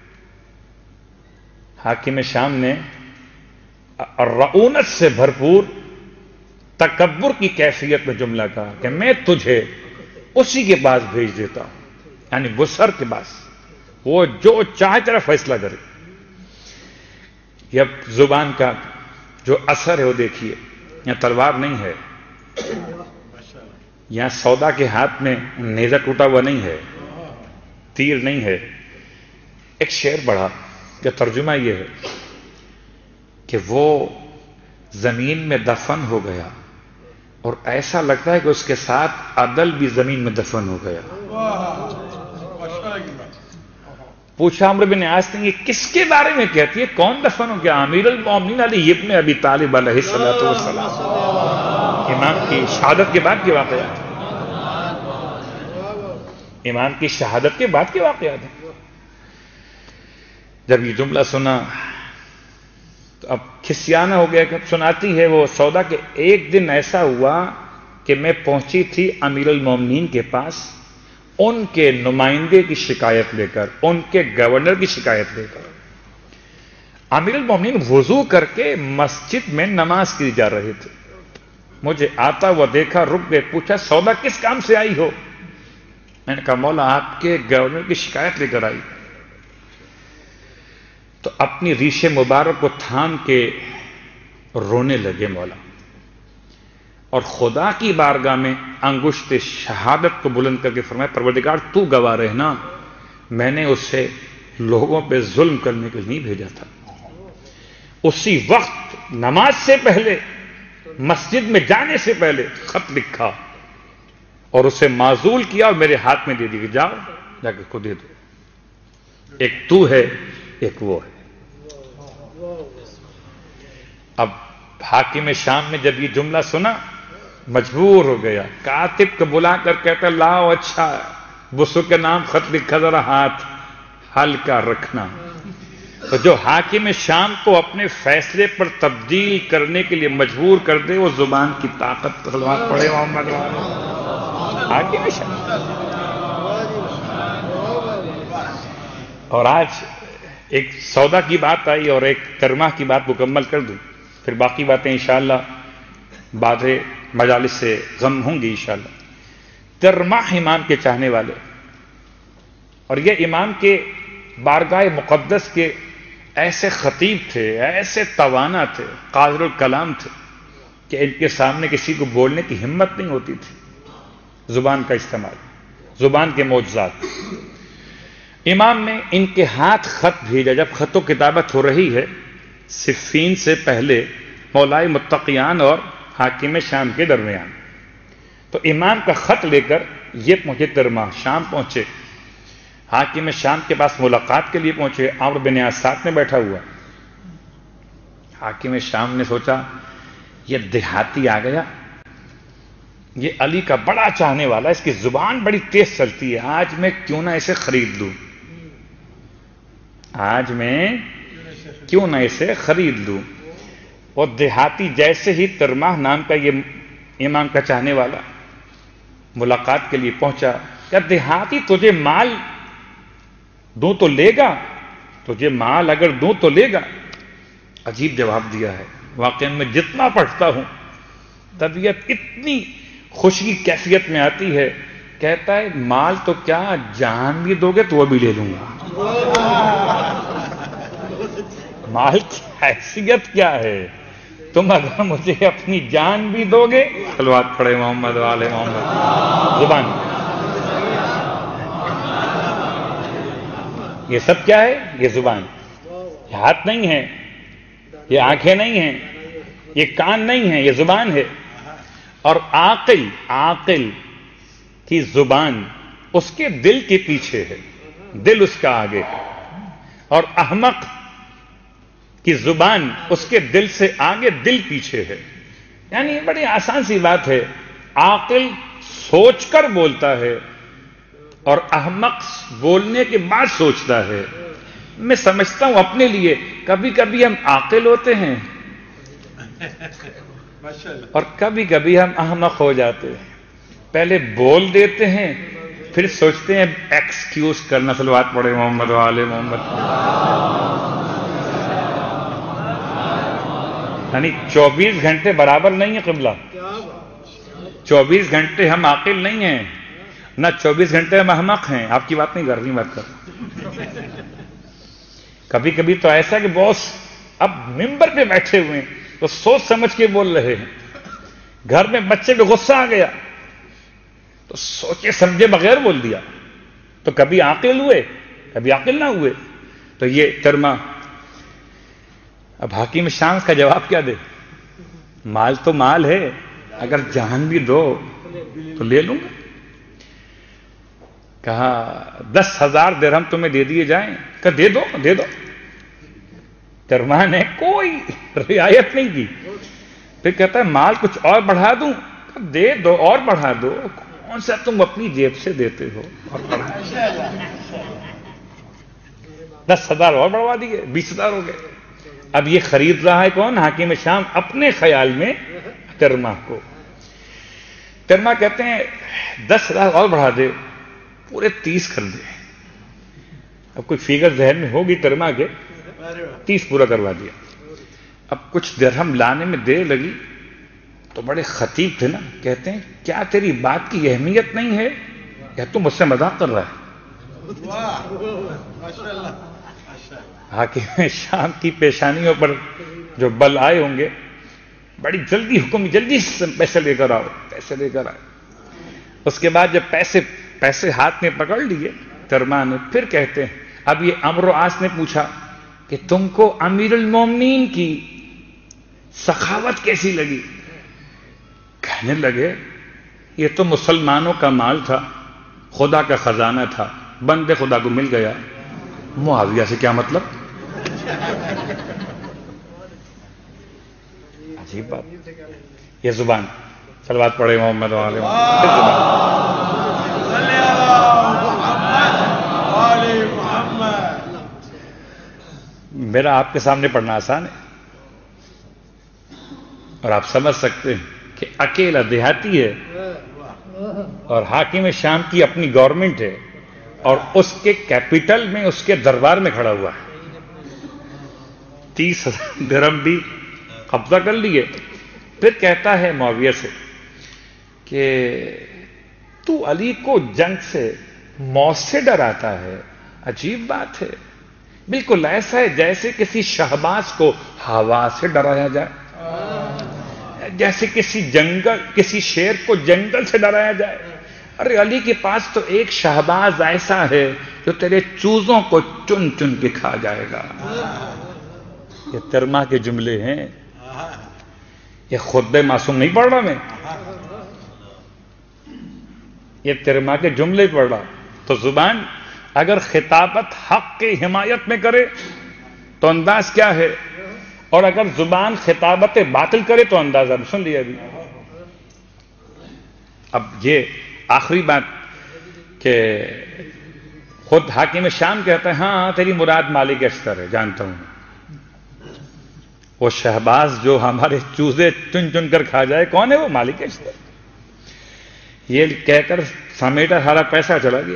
حاکم شام نے رعونت سے بھرپور تکبر کی کیفیت میں جملہ کہا کہ میں تجھے اسی کے پاس بھیج دیتا ہوں، یعنی بسر کے پاس، وہ جو چاہے تیرا فیصلہ کرے. یہ زبان کا جو اثر ہے وہ دیکھیے. یہاں تلوار نہیں ہے، یہاں سودا کے ہاتھ میں نیزہ ٹوٹا ہوا نہیں ہے، تیر نہیں ہے. ایک شعر پڑھا کہ ترجمہ یہ ہے کہ وہ زمین میں دفن ہو گیا اور ایسا لگتا ہے کہ اس کے ساتھ عدل بھی زمین میں دفن ہو گیا. پوچھا عمرو بن عاص نے یہ کس کے بارے میں کہتی ہے، کون دفن ہو گیا؟ امیر المومنین علی ابن ابی طالب علیہ الصلوۃ والسلام، امام کی شہادت کے بعد کے واقعات، امام کی شہادت کے بعد کے واقعات ہیں. جب یہ جملہ سنا تو اب کھسیانہ ہو گیا. کہ سناتی ہے وہ سودا کہ ایک دن ایسا ہوا کہ میں پہنچی تھی امیر المومنین کے پاس ان کے نمائندے کی شکایت لے کر، ان کے گورنر کی شکایت لے کر. امیر المومنین وضو کر کے مسجد میں نماز کی جا رہے تھے. مجھے آتا ہوا دیکھا، رک گئے. پوچھا سودا کس کام سے آئی ہو؟ میں نے کہا مولا آپ کے گورنر کی شکایت لے کر آئی. تو اپنی ریش مبارک کو تھام کے رونے لگے مولا، اور خدا کی بارگاہ میں انگشت شہادت کو بلند کر کے فرمایا پروردگار تو گواہ رہنا، میں نے اسے لوگوں پہ ظلم کرنے کے لیے نہیں بھیجا تھا. اسی وقت نماز سے پہلے، مسجد میں جانے سے پہلے خط لکھا اور اسے معزول کیا اور میرے ہاتھ میں دے دی کہ جاؤ جا کے کو دے دو. ایک تو ہے، ایک وہ ہے. اب حاکم شام نے جب یہ جملہ سنا مجبور ہو گیا. کاتب کو بلا کر کہتا لاؤ اچھا بسو کے نام خط لکھا، ذرا ہاتھ ہلکا رکھنا. تو جو حاکم شام کو اپنے فیصلے پر تبدیل کرنے کے لیے مجبور کر دے وہ زبان کی طاقت تلوار پڑے محمد حاکم شام. اور آج ایک سودا کی بات آئی اور ایک ترمہ کی بات مکمل کر دوں، پھر باقی باتیں انشاءاللہ بعد مجالس سے غم ہوں گی انشاءاللہ. ترمہ امام کے چاہنے والے، اور یہ امام کے بارگاہ مقدس کے ایسے خطیب تھے، ایسے توانا تھے، قادر الکلام تھے کہ ان کے سامنے کسی کو بولنے کی ہمت نہیں ہوتی تھی. زبان کا استعمال، زبان کے معجزات. امام نے ان کے ہاتھ خط بھیجا. جب خط و کتابت ہو رہی ہے صفین سے پہلے مولائے متقیان اور حاکم شام کے درمیان، تو امام کا خط لے کر یہ پہنچے ترما، شام پہنچے. حاکم شام کے پاس ملاقات کے لیے پہنچے. عمرو بن عاص ساتھ میں بیٹھا ہوا. حاکم شام نے سوچا یہ دیہاتی آ گیا، یہ علی کا بڑا چاہنے والا، اس کی زبان بڑی تیز چلتی ہے، آج میں کیوں نہ اسے خرید لوں، آج میں کیوں نہ اسے خرید لوں. اور دیہاتی جیسے ہی ترماہ نام کا یہ امام کا چاہنے والا ملاقات کے لیے پہنچا، کہ دیہاتی تجھے مال دوں تو لے گا، تجھے مال اگر دوں تو لے گا. عجیب جواب دیا ہے. واقعی میں جتنا پڑھتا ہوں طبیعت اتنی خوشی کی کیفیت میں آتی ہے. کہتا ہے مال تو کیا، جان بھی دو گے تو وہ بھی لے لوں گا. مال کی حیثیت کیا ہے، تم اگر مجھے اپنی جان بھی دو گے. صلوات پڑھے محمد والے محمد. زبان، یہ سب کیا ہے؟ یہ زبان. یہ ہاتھ نہیں ہے، یہ آنکھیں نہیں ہیں، یہ کان نہیں ہیں، یہ زبان ہے. اور عاقل کی زبان اس کے دل کے پیچھے ہے، دل اس کا آگے ہے. اور احمق کی زبان اس کے دل سے آگے، دل پیچھے ہے. یعنی بڑی آسان سی بات ہے. عاقل سوچ کر بولتا ہے اور احمق بولنے کے بعد سوچتا ہے. میں سمجھتا ہوں اپنے لیے کبھی کبھی ہم عاقل ہوتے ہیں اور کبھی کبھی ہم احمق ہو جاتے ہیں. پہلے بول دیتے ہیں پھر سوچتے ہیں ایکسکیوز کرنا. صلوات پڑھے محمد والے محمد. یعنی 24 گھنٹے برابر نہیں ہے قبلہ. 24 گھنٹے ہم عاقل نہیں ہیں، نہ 24 گھنٹے ہم احمق ہیں. آپ کی بات نہیں کر رہی، بات کر. کبھی کبھی تو ایسا کہ باس اب ممبر پہ بیٹھے ہوئے ہیں تو سوچ سمجھ کے بول رہے ہیں. گھر میں بچے پہ غصہ آ گیا تو سوچے سمجھے بغیر بول دیا. تو کبھی عاقل ہوئے کبھی عاقل نہ ہوئے. تو یہ ترما. اب حاکم شام کا جواب کیا دے؟ مال تو مال ہے، اگر جان بھی دو تو لے لوں گا. کہا 10,000 درہم تمہیں دے دیے جائیں؟ کہا دے دو دے دو. ترما نے کوئی رعایت نہیں کی. پھر کہتا ہے مال کچھ اور بڑھا دوں؟ کہا دے دو اور بڑھا دو. کون سا تم اپنی جیب سے دیتے ہو؟ اور 10,000 اور بڑھوا دیے، 20,000 ہو گئے. اب یہ خرید رہا ہے کون؟ حاکم شام اپنے خیال میں ترما کو. ترما کہتے ہیں 10,000 اور بڑھا دے، پورے 30 کر دے. اب کوئی فیگر ذہن میں ہوگی ترما کے، 30 پورا کروا دیا. اب کچھ درہم لانے میں دیر لگی تو بڑے خطیب تھے نا، کہتے ہیں کیا تیری بات کی اہمیت نہیں ہے یا تم مجھ سے مذاق کر رہا ہے؟ حاکم شام کی پیشانیوں پر جو بل آئے ہوں گے، بڑی جلدی حکم، جلدی سے پیسے لے کر آؤ، پیسے لے کر آئے. اس کے بعد جب پیسے ہاتھ میں پکڑ لیے ترما نے، پھر کہتے ہیں اب یہ عمرو عاص نے پوچھا کہ تم کو امیر المومنین کی سخاوت کیسی لگی؟ کہنے لگے یہ تو مسلمانوں کا مال تھا، خدا کا خزانہ تھا، بندے خدا کو مل گیا. معاویہ سے کیا مطلب؟ عجیب بات. یہ زبان. صلوات پڑھے محمد والے محمد. میرا آپ کے سامنے پڑھنا آسان ہے اور آپ سمجھ سکتے ہیں کہ اکیلا دیہاتی ہے اور حاکم شام کی اپنی گورنمنٹ ہے اور اس کے کیپٹل میں، اس کے دربار میں کھڑا ہوا ہے. 30,000 درہم بھی قبضہ کر لیے. پھر کہتا ہے معاویہ سے کہ تو علی کو جنگ سے، موت سے ڈراتا ہے. عجیب بات ہے. بالکل ایسا ہے جیسے کسی شہباز کو ہوا سے ڈرایا جائے، جیسے کسی شیر کو جنگل سے ڈرایا جائے۔ ارے علی کے پاس تو ایک شہباز ایسا ہے جو تیرے چوزوں کو چن چن کے کھا جائے گا۔ یہ ترما کے جملے ہیں، یہ خطبہ معصوم نہیں پڑھ رہا میں، یہ ترما کے جملے پڑھ رہا۔ تو زبان اگر خطابت حق کی حمایت میں کرے تو انداز کیا ہے، اور اگر زبان خطابت باطل کرے تو انداز اب سن لیا ابھی۔ اب یہ آخری بات کہ خود حاکم شام کہتا ہے ہاں تیری مراد مالک اشتر ہے، جانتا ہوں، وہ شہباز جو ہمارے چوزے چن چن کر کھا جائے کون ہے؟ وہ مالک اشتر۔ یہ کہہ کر سمیٹا سارا پیسہ چلا گیا۔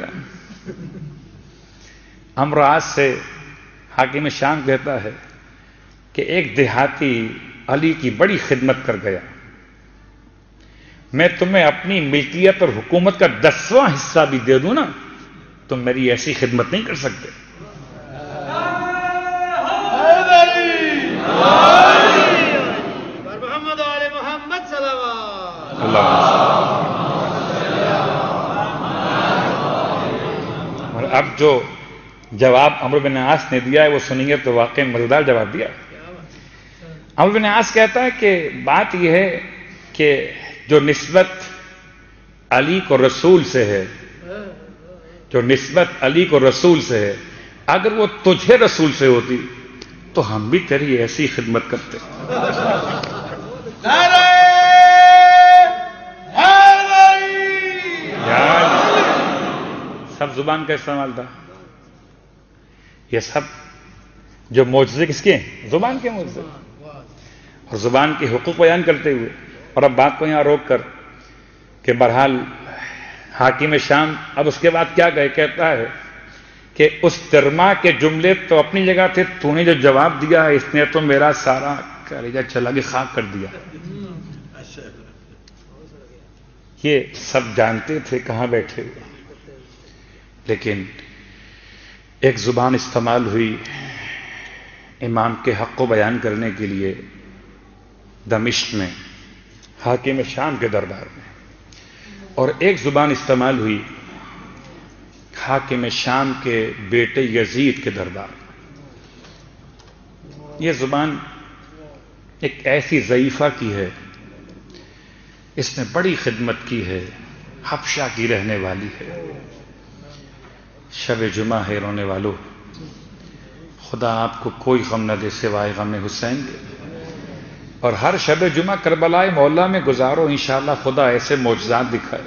امراض سے حاکم شام کہتا ہے کہ ایک دیہاتی علی کی بڑی خدمت کر گیا، میں تمہیں اپنی ملکیت اور حکومت کا 10واں حصہ بھی دے دوں نا، تم میری ایسی خدمت نہیں کر سکتے۔ اور اب جو جواب عمرو بن عاص نے دیا ہے وہ سنیے تو واقعی مزیدار جواب دیا۔ عمرو بن عاص کہتا ہے کہ بات یہ ہے کہ جو نسبت علی کو رسول سے ہے، جو نسبت علی کو رسول سے ہے، اگر وہ تجھے رسول سے ہوتی تو ہم بھی تیری ایسی خدمت کرتے۔ سب زبان کا استعمال تھا، یہ سب جو معجزے کس کے ہیں؟ زبان کے معجزے، اور زبان کے حقوق بیان کرتے ہوئے۔ اور اب بات کو یہاں روک کر کہ بہرحال حاکم شام اب اس کے بعد کیا کہتا ہے کہ اس ترما کے جملے تو اپنی جگہ تھے، تو نے جو جواب دیا ہے اس نے تو میرا سارا کلیجہ چلا کے خاک کر دیا۔ یہ سب جانتے تھے کہاں بیٹھے ہوئے، لیکن ایک زبان استعمال ہوئی امام کے حق کو بیان کرنے کے لیے دمشق میں حاکم شام کے دربار میں، اور ایک زبان استعمال ہوئی حاکم شام کے بیٹے یزید کے دربار میں۔ یہ زبان ایک ایسی ضعیفہ کی ہے، اس نے بڑی خدمت کی ہے، حبشہ کی رہنے والی ہے۔ شب جمعہ ہے رونے والوں، خدا آپ کو کوئی غم نہ دے سوائے غم حسین کے، اور ہر شب جمعہ کربلا مولا میں گزارو، انشاءاللہ خدا ایسے معجزات دکھائے۔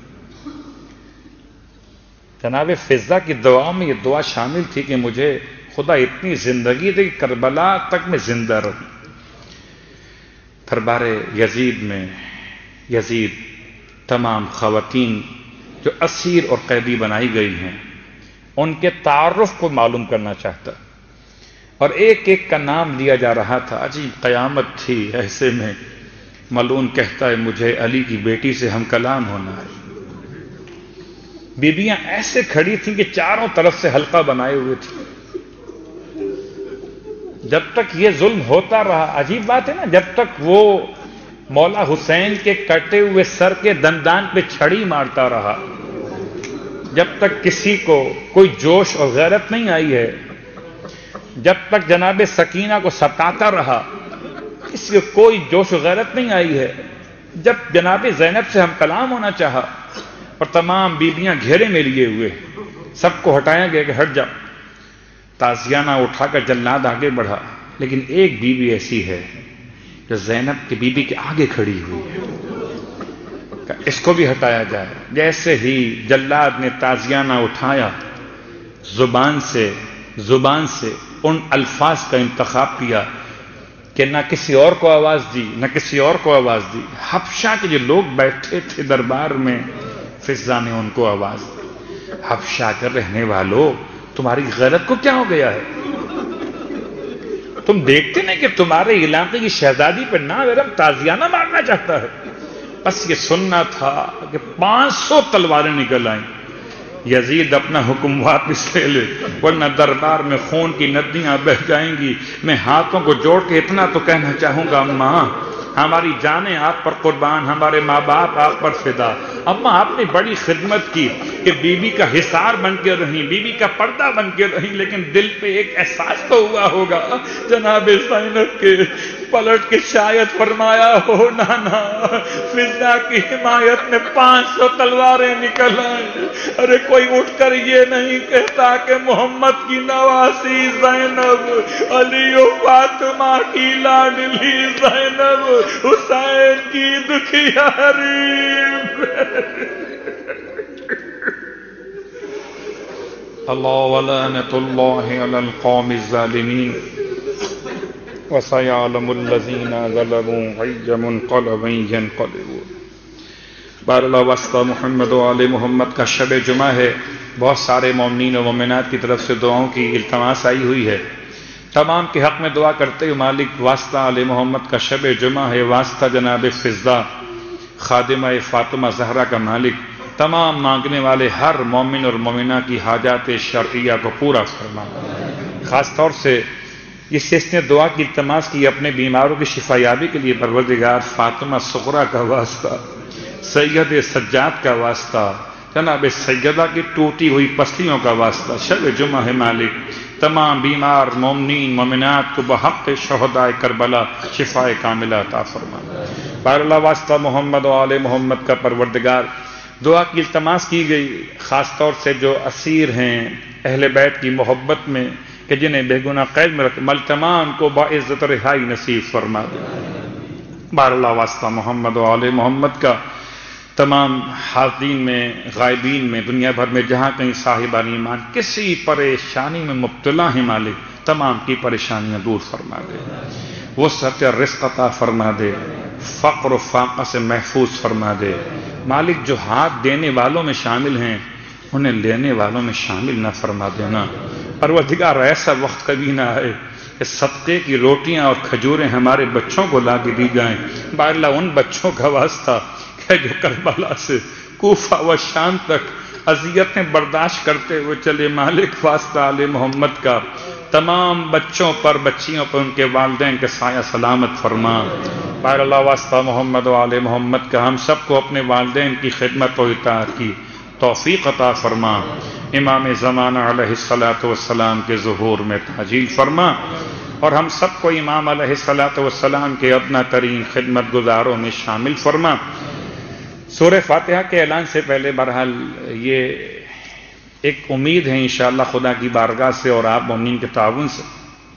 جناب فضہ کی دعا میں یہ دعا شامل تھی کہ مجھے خدا اتنی زندگی دے کہ کربلا تک میں زندہ رہوں۔ دربار یزید میں یزید تمام خواتین جو اسیر اور قیدی بنائی گئی ہیں ان کے تعارف کو معلوم کرنا چاہتا، اور ایک ایک کا نام لیا جا رہا تھا۔ عجیب قیامت تھی، ایسے میں ملعون کہتا ہے مجھے علی کی بیٹی سے ہم کلام ہونا ہے۔ بیبیاں ایسے کھڑی تھیں کہ چاروں طرف سے حلقہ بنائے ہوئے تھے۔ جب تک یہ ظلم ہوتا رہا، عجیب بات ہے نا، جب تک وہ مولا حسین کے کٹے ہوئے سر کے دندان پہ چھڑی مارتا رہا، جب تک کسی کو کوئی جوش اور غیرت نہیں آئی ہے، جب تک جناب سکینہ کو ستاتا رہا کسی کو کوئی جوش و غیرت نہیں آئی ہے، جب جناب زینب سے ہم کلام ہونا چاہا اور تمام بیبیاں گھیرے میں لیے ہوئے، سب کو ہٹایا گیا کہ ہٹ جاؤ، تازیانہ اٹھا کر جلاد آگے بڑھا، لیکن ایک بیوی ایسی ہے جو زینب کی بیوی کے آگے کھڑی ہوئی ہے، اس کو بھی ہٹایا جائے۔ جیسے ہی جلاد نے تازیانہ اٹھایا، زبان سے ان الفاظ کا انتخاب کیا کہ نہ کسی اور کو آواز دی، نہ کسی اور کو آواز دی، حبشہ کے جو لوگ بیٹھے تھے دربار میں، فضہ نے ان کو آواز دی، حبشہ کے رہنے والوں تمہاری غیرت کو کیا ہو گیا ہے؟ تم دیکھتے نہیں کہ تمہارے علاقے کی شہزادی پہ ناورم تازیانہ مارنا چاہتا ہے؟ بس یہ سننا تھا کہ 500 تلواریں نکل آئیں، یزید اپنا حکم واپس لے لے ورنہ دربار میں خون کی ندیاں بہہ جائیں گی۔ میں ہاتھوں کو جوڑ کے اتنا تو کہنا چاہوں گا، اماں ہماری جانیں آپ پر قربان، ہمارے ماں باپ آپ پر فدا۔ اماں آپ نے بڑی خدمت کی کہ بیوی کا حصار بن کے رہیں، بیوی کا پردہ بن کے رہیں، لیکن دل پہ ایک احساس تو ہوا ہوگا جناب زینب کے پلٹ کے شاید فرمایا ہو نانا فضا کی حمایت میں 500 تلواریں نکل آئیں۔ ارے کوئی اٹھ کر یہ نہیں کہتا کہ محمد کی نواسی زینب، علی و فاطمہ کی لاڈلی زینب، حسین کی دکھیاری۔ اللہ ولعنۃ اللہ علی القوم الظالمین وسيعلم الذين ظلموا أي منقلب ينقلبون۔ بار اللہ واسطہ محمد و آل محمد کا شب جمعہ ہے، بہت سارے مومنین و مومنات کی طرف سے دعاؤں کی التماس آئی ہوئی ہے، تمام کے حق میں دعا کرتے ہوئے مالک واسطہ آل محمد کا شب جمعہ ہے، واسطہ جناب فضہ خادمہ فاطمہ زہرا کا مالک تمام مانگنے والے ہر مومن اور مومنہ کی حاجات شرعیہ کو پورا فرما۔ خاص طور سے اس نے دعا کی التماس کی اپنے بیماروں کی شفا یابی کے لیے پروردگار فاطمہ صغریٰ کا واسطہ، سید سجاد کا واسطہ، جناب سیدہ کی ٹوٹی ہوئی پسلیوں کا واسطہ، شب جمعہ ہے مالک تمام بیمار مومنین مومنات کو بحق شہدائے کربلا شفا کاملہ عطا فرما۔ بار اللہ واسطہ محمد و آل محمد کا پروردگار دعا کی التماس کی گئی، خاص طور سے جو اسیر ہیں اہل بیت کی محبت میں کہ جنہیں بے گناہ قید میں رکھ مل تمام کو باعزت رہائی نصیب فرما دے۔ بار اللہ واسطہ محمد و آل محمد کا تمام حاضرین میں غائبین میں دنیا بھر میں جہاں کہیں صاحبان ایمان کسی پریشانی میں مبتلا ہیں مالک تمام کی پریشانیاں دور فرما دے، وسعت رزق عطا فرما دے، فقر و فاقہ سے محفوظ فرما دے۔ مالک جو ہاتھ دینے والوں میں شامل ہیں انہیں لینے والوں میں شامل نہ فرما دینا۔ پروردگار ایسا وقت کبھی نہ آئے کہ صدقے کی روٹیاں اور کھجوریں ہمارے بچوں کو لا کے دی جائیں۔ بار اللہ ان بچوں کا واسطہ کہ جو کربلا سے کوفہ و شام تک اذیتیں برداشت کرتے ہوئے چلے، مالک واسطہ آل محمد کا تمام بچوں پر بچیوں پر ان کے والدین کے سایہ سلامت فرما۔ بار اللہ واسطہ محمد و آل محمد کا ہم سب کو اپنے والدین کی خدمت و اطاعت کی توفیق عطا فرما۔ امام زمانہ علیہ الصلاۃ والسلام کے ظہور میں تعجیل فرما اور ہم سب کو امام علیہ الصلاۃ والسلام کے ادنیٰ ترین خدمت گزاروں میں شامل فرما۔ سورہ فاتحہ کے اعلان سے پہلے بہرحال یہ ایک امید ہے انشاءاللہ خدا کی بارگاہ سے اور آپ مومنین کے تعاون سے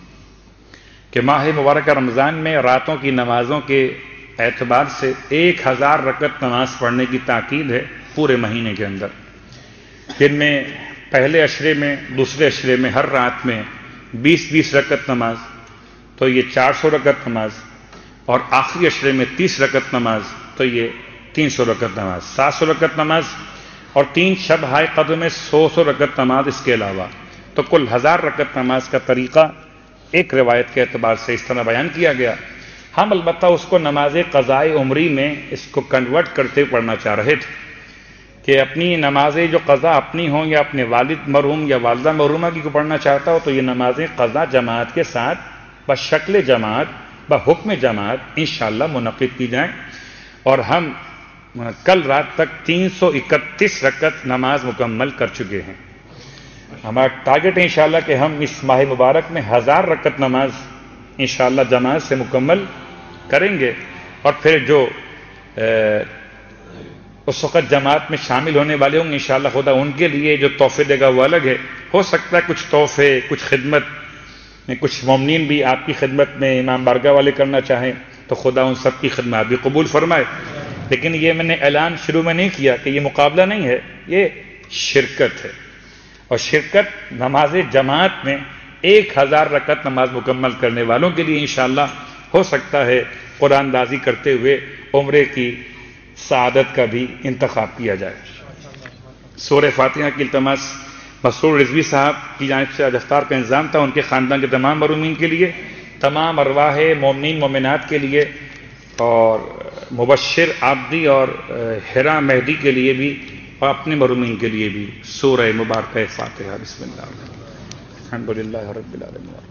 کہ ماہ مبارکہ رمضان میں راتوں کی نمازوں کے اعتبار سے 1000 رکعت نماز پڑھنے کی تاکید ہے پورے مہینے کے اندر، جن میں پہلے عشرے میں دوسرے عشرے میں ہر رات میں 20 رکعت نماز، تو یہ 400 رکعت نماز، اور آخری عشرے میں 30 رکعت نماز، تو یہ 300 رکعت نماز، 700 رکعت نماز، اور 3 شب ہائے قدر میں 100 رکعت نماز اس کے علاوہ، تو کل 1000 رکعت نماز کا طریقہ ایک روایت کے اعتبار سے اس طرح بیان کیا گیا۔ ہم البتہ اس کو نماز قضائے عمری میں اس کو کنورٹ کرتے پڑھنا چاہ رہے تھے کہ اپنی نمازیں جو قضا اپنی ہوں یا اپنے والد مرحوم یا والدہ مرحومہ کی کو پڑھنا چاہتا ہو تو یہ نمازیں قضا جماعت کے ساتھ بشکل جماعت بحکم جماعت انشاءاللہ منعقد کی جائیں، اور ہم کل رات تک 331 رکعت نماز مکمل کر چکے ہیں۔ ہمارا ٹارگٹ ہے انشاءاللہ کہ ہم اس ماہ مبارک میں 1000 رکعت نماز انشاءاللہ جماعت سے مکمل کریں گے، اور پھر جو اس وقت جماعت میں شامل ہونے والے ہوں گے انشاءاللہ خدا ان کے لیے جو تحفے دے گا وہ الگ ہے۔ ہو سکتا ہے کچھ تحفے کچھ خدمت میں کچھ مومنین بھی آپ کی خدمت میں امام بارگاہ والے کرنا چاہیں تو خدا ان سب کی خدمت بھی قبول فرمائے، لیکن یہ میں نے اعلان شروع میں نہیں کیا کہ یہ مقابلہ نہیں ہے، یہ شرکت ہے، اور شرکت نماز جماعت میں 1000 رکعت نماز مکمل کرنے والوں کے لیے انشاءاللہ ہو سکتا ہے قرآن دازی کرتے ہوئے عمرے کی سعادت کا بھی انتخاب کیا جائے۔ سورہ فاتحہ کی التماس مسرور رضوی صاحب کی جانب سے افطار کا انتظام تھا، ان کے خاندان کے تمام مرحومین کے لیے، تمام ارواح مومنین مومنات کے لیے، اور مبشر عابدی اور ہیرا مہدی کے لیے بھی اور اپنے مرحومین کے لیے بھی سورہ مبارکہ فاتحہ۔ بسم اللہ الرحمن الرحیم، الحمدللہ رب العالمین۔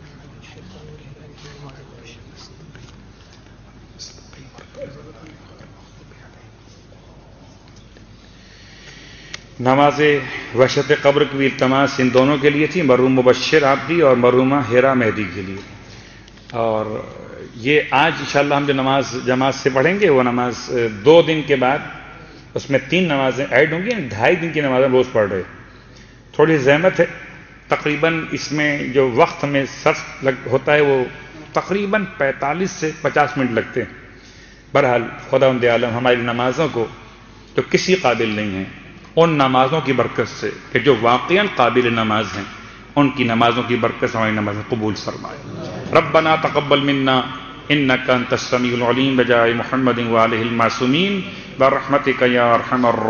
نماز وحشت قبر کی بھی التماس ان دونوں کے لیے تھی، مرحوم مبشر عابدی اور مرحومہ ہیرا مہدی کے لیے۔ اور یہ آج انشاءاللہ ہم جو نماز جماعت سے پڑھیں گے وہ نماز 2 دن کے بعد اس میں 3 نمازیں ایڈ ہوں گی، 2.5 دن کی نمازیں روز پڑھ رہے۔ تھوڑی زحمت ہے، تقریباً اس میں جو وقت میں صرف ہوتا ہے وہ تقریباً 45 سے 50 منٹ لگتے ہیں۔ بہرحال خداوند عالم ہماری نمازوں کو جو کسی قابل نہیں ہیں ان نمازوں کی برکت سے کہ جو واقعاً قابل نماز ہیں ان کی نمازوں کی برکت سے ہماری نمازیں قبول فرمائے۔ ربنا تقبل منا انک انت السمیع العلیم بجائے محمد وآلہ المعصومین برحمتک یا ارحم الراحمین۔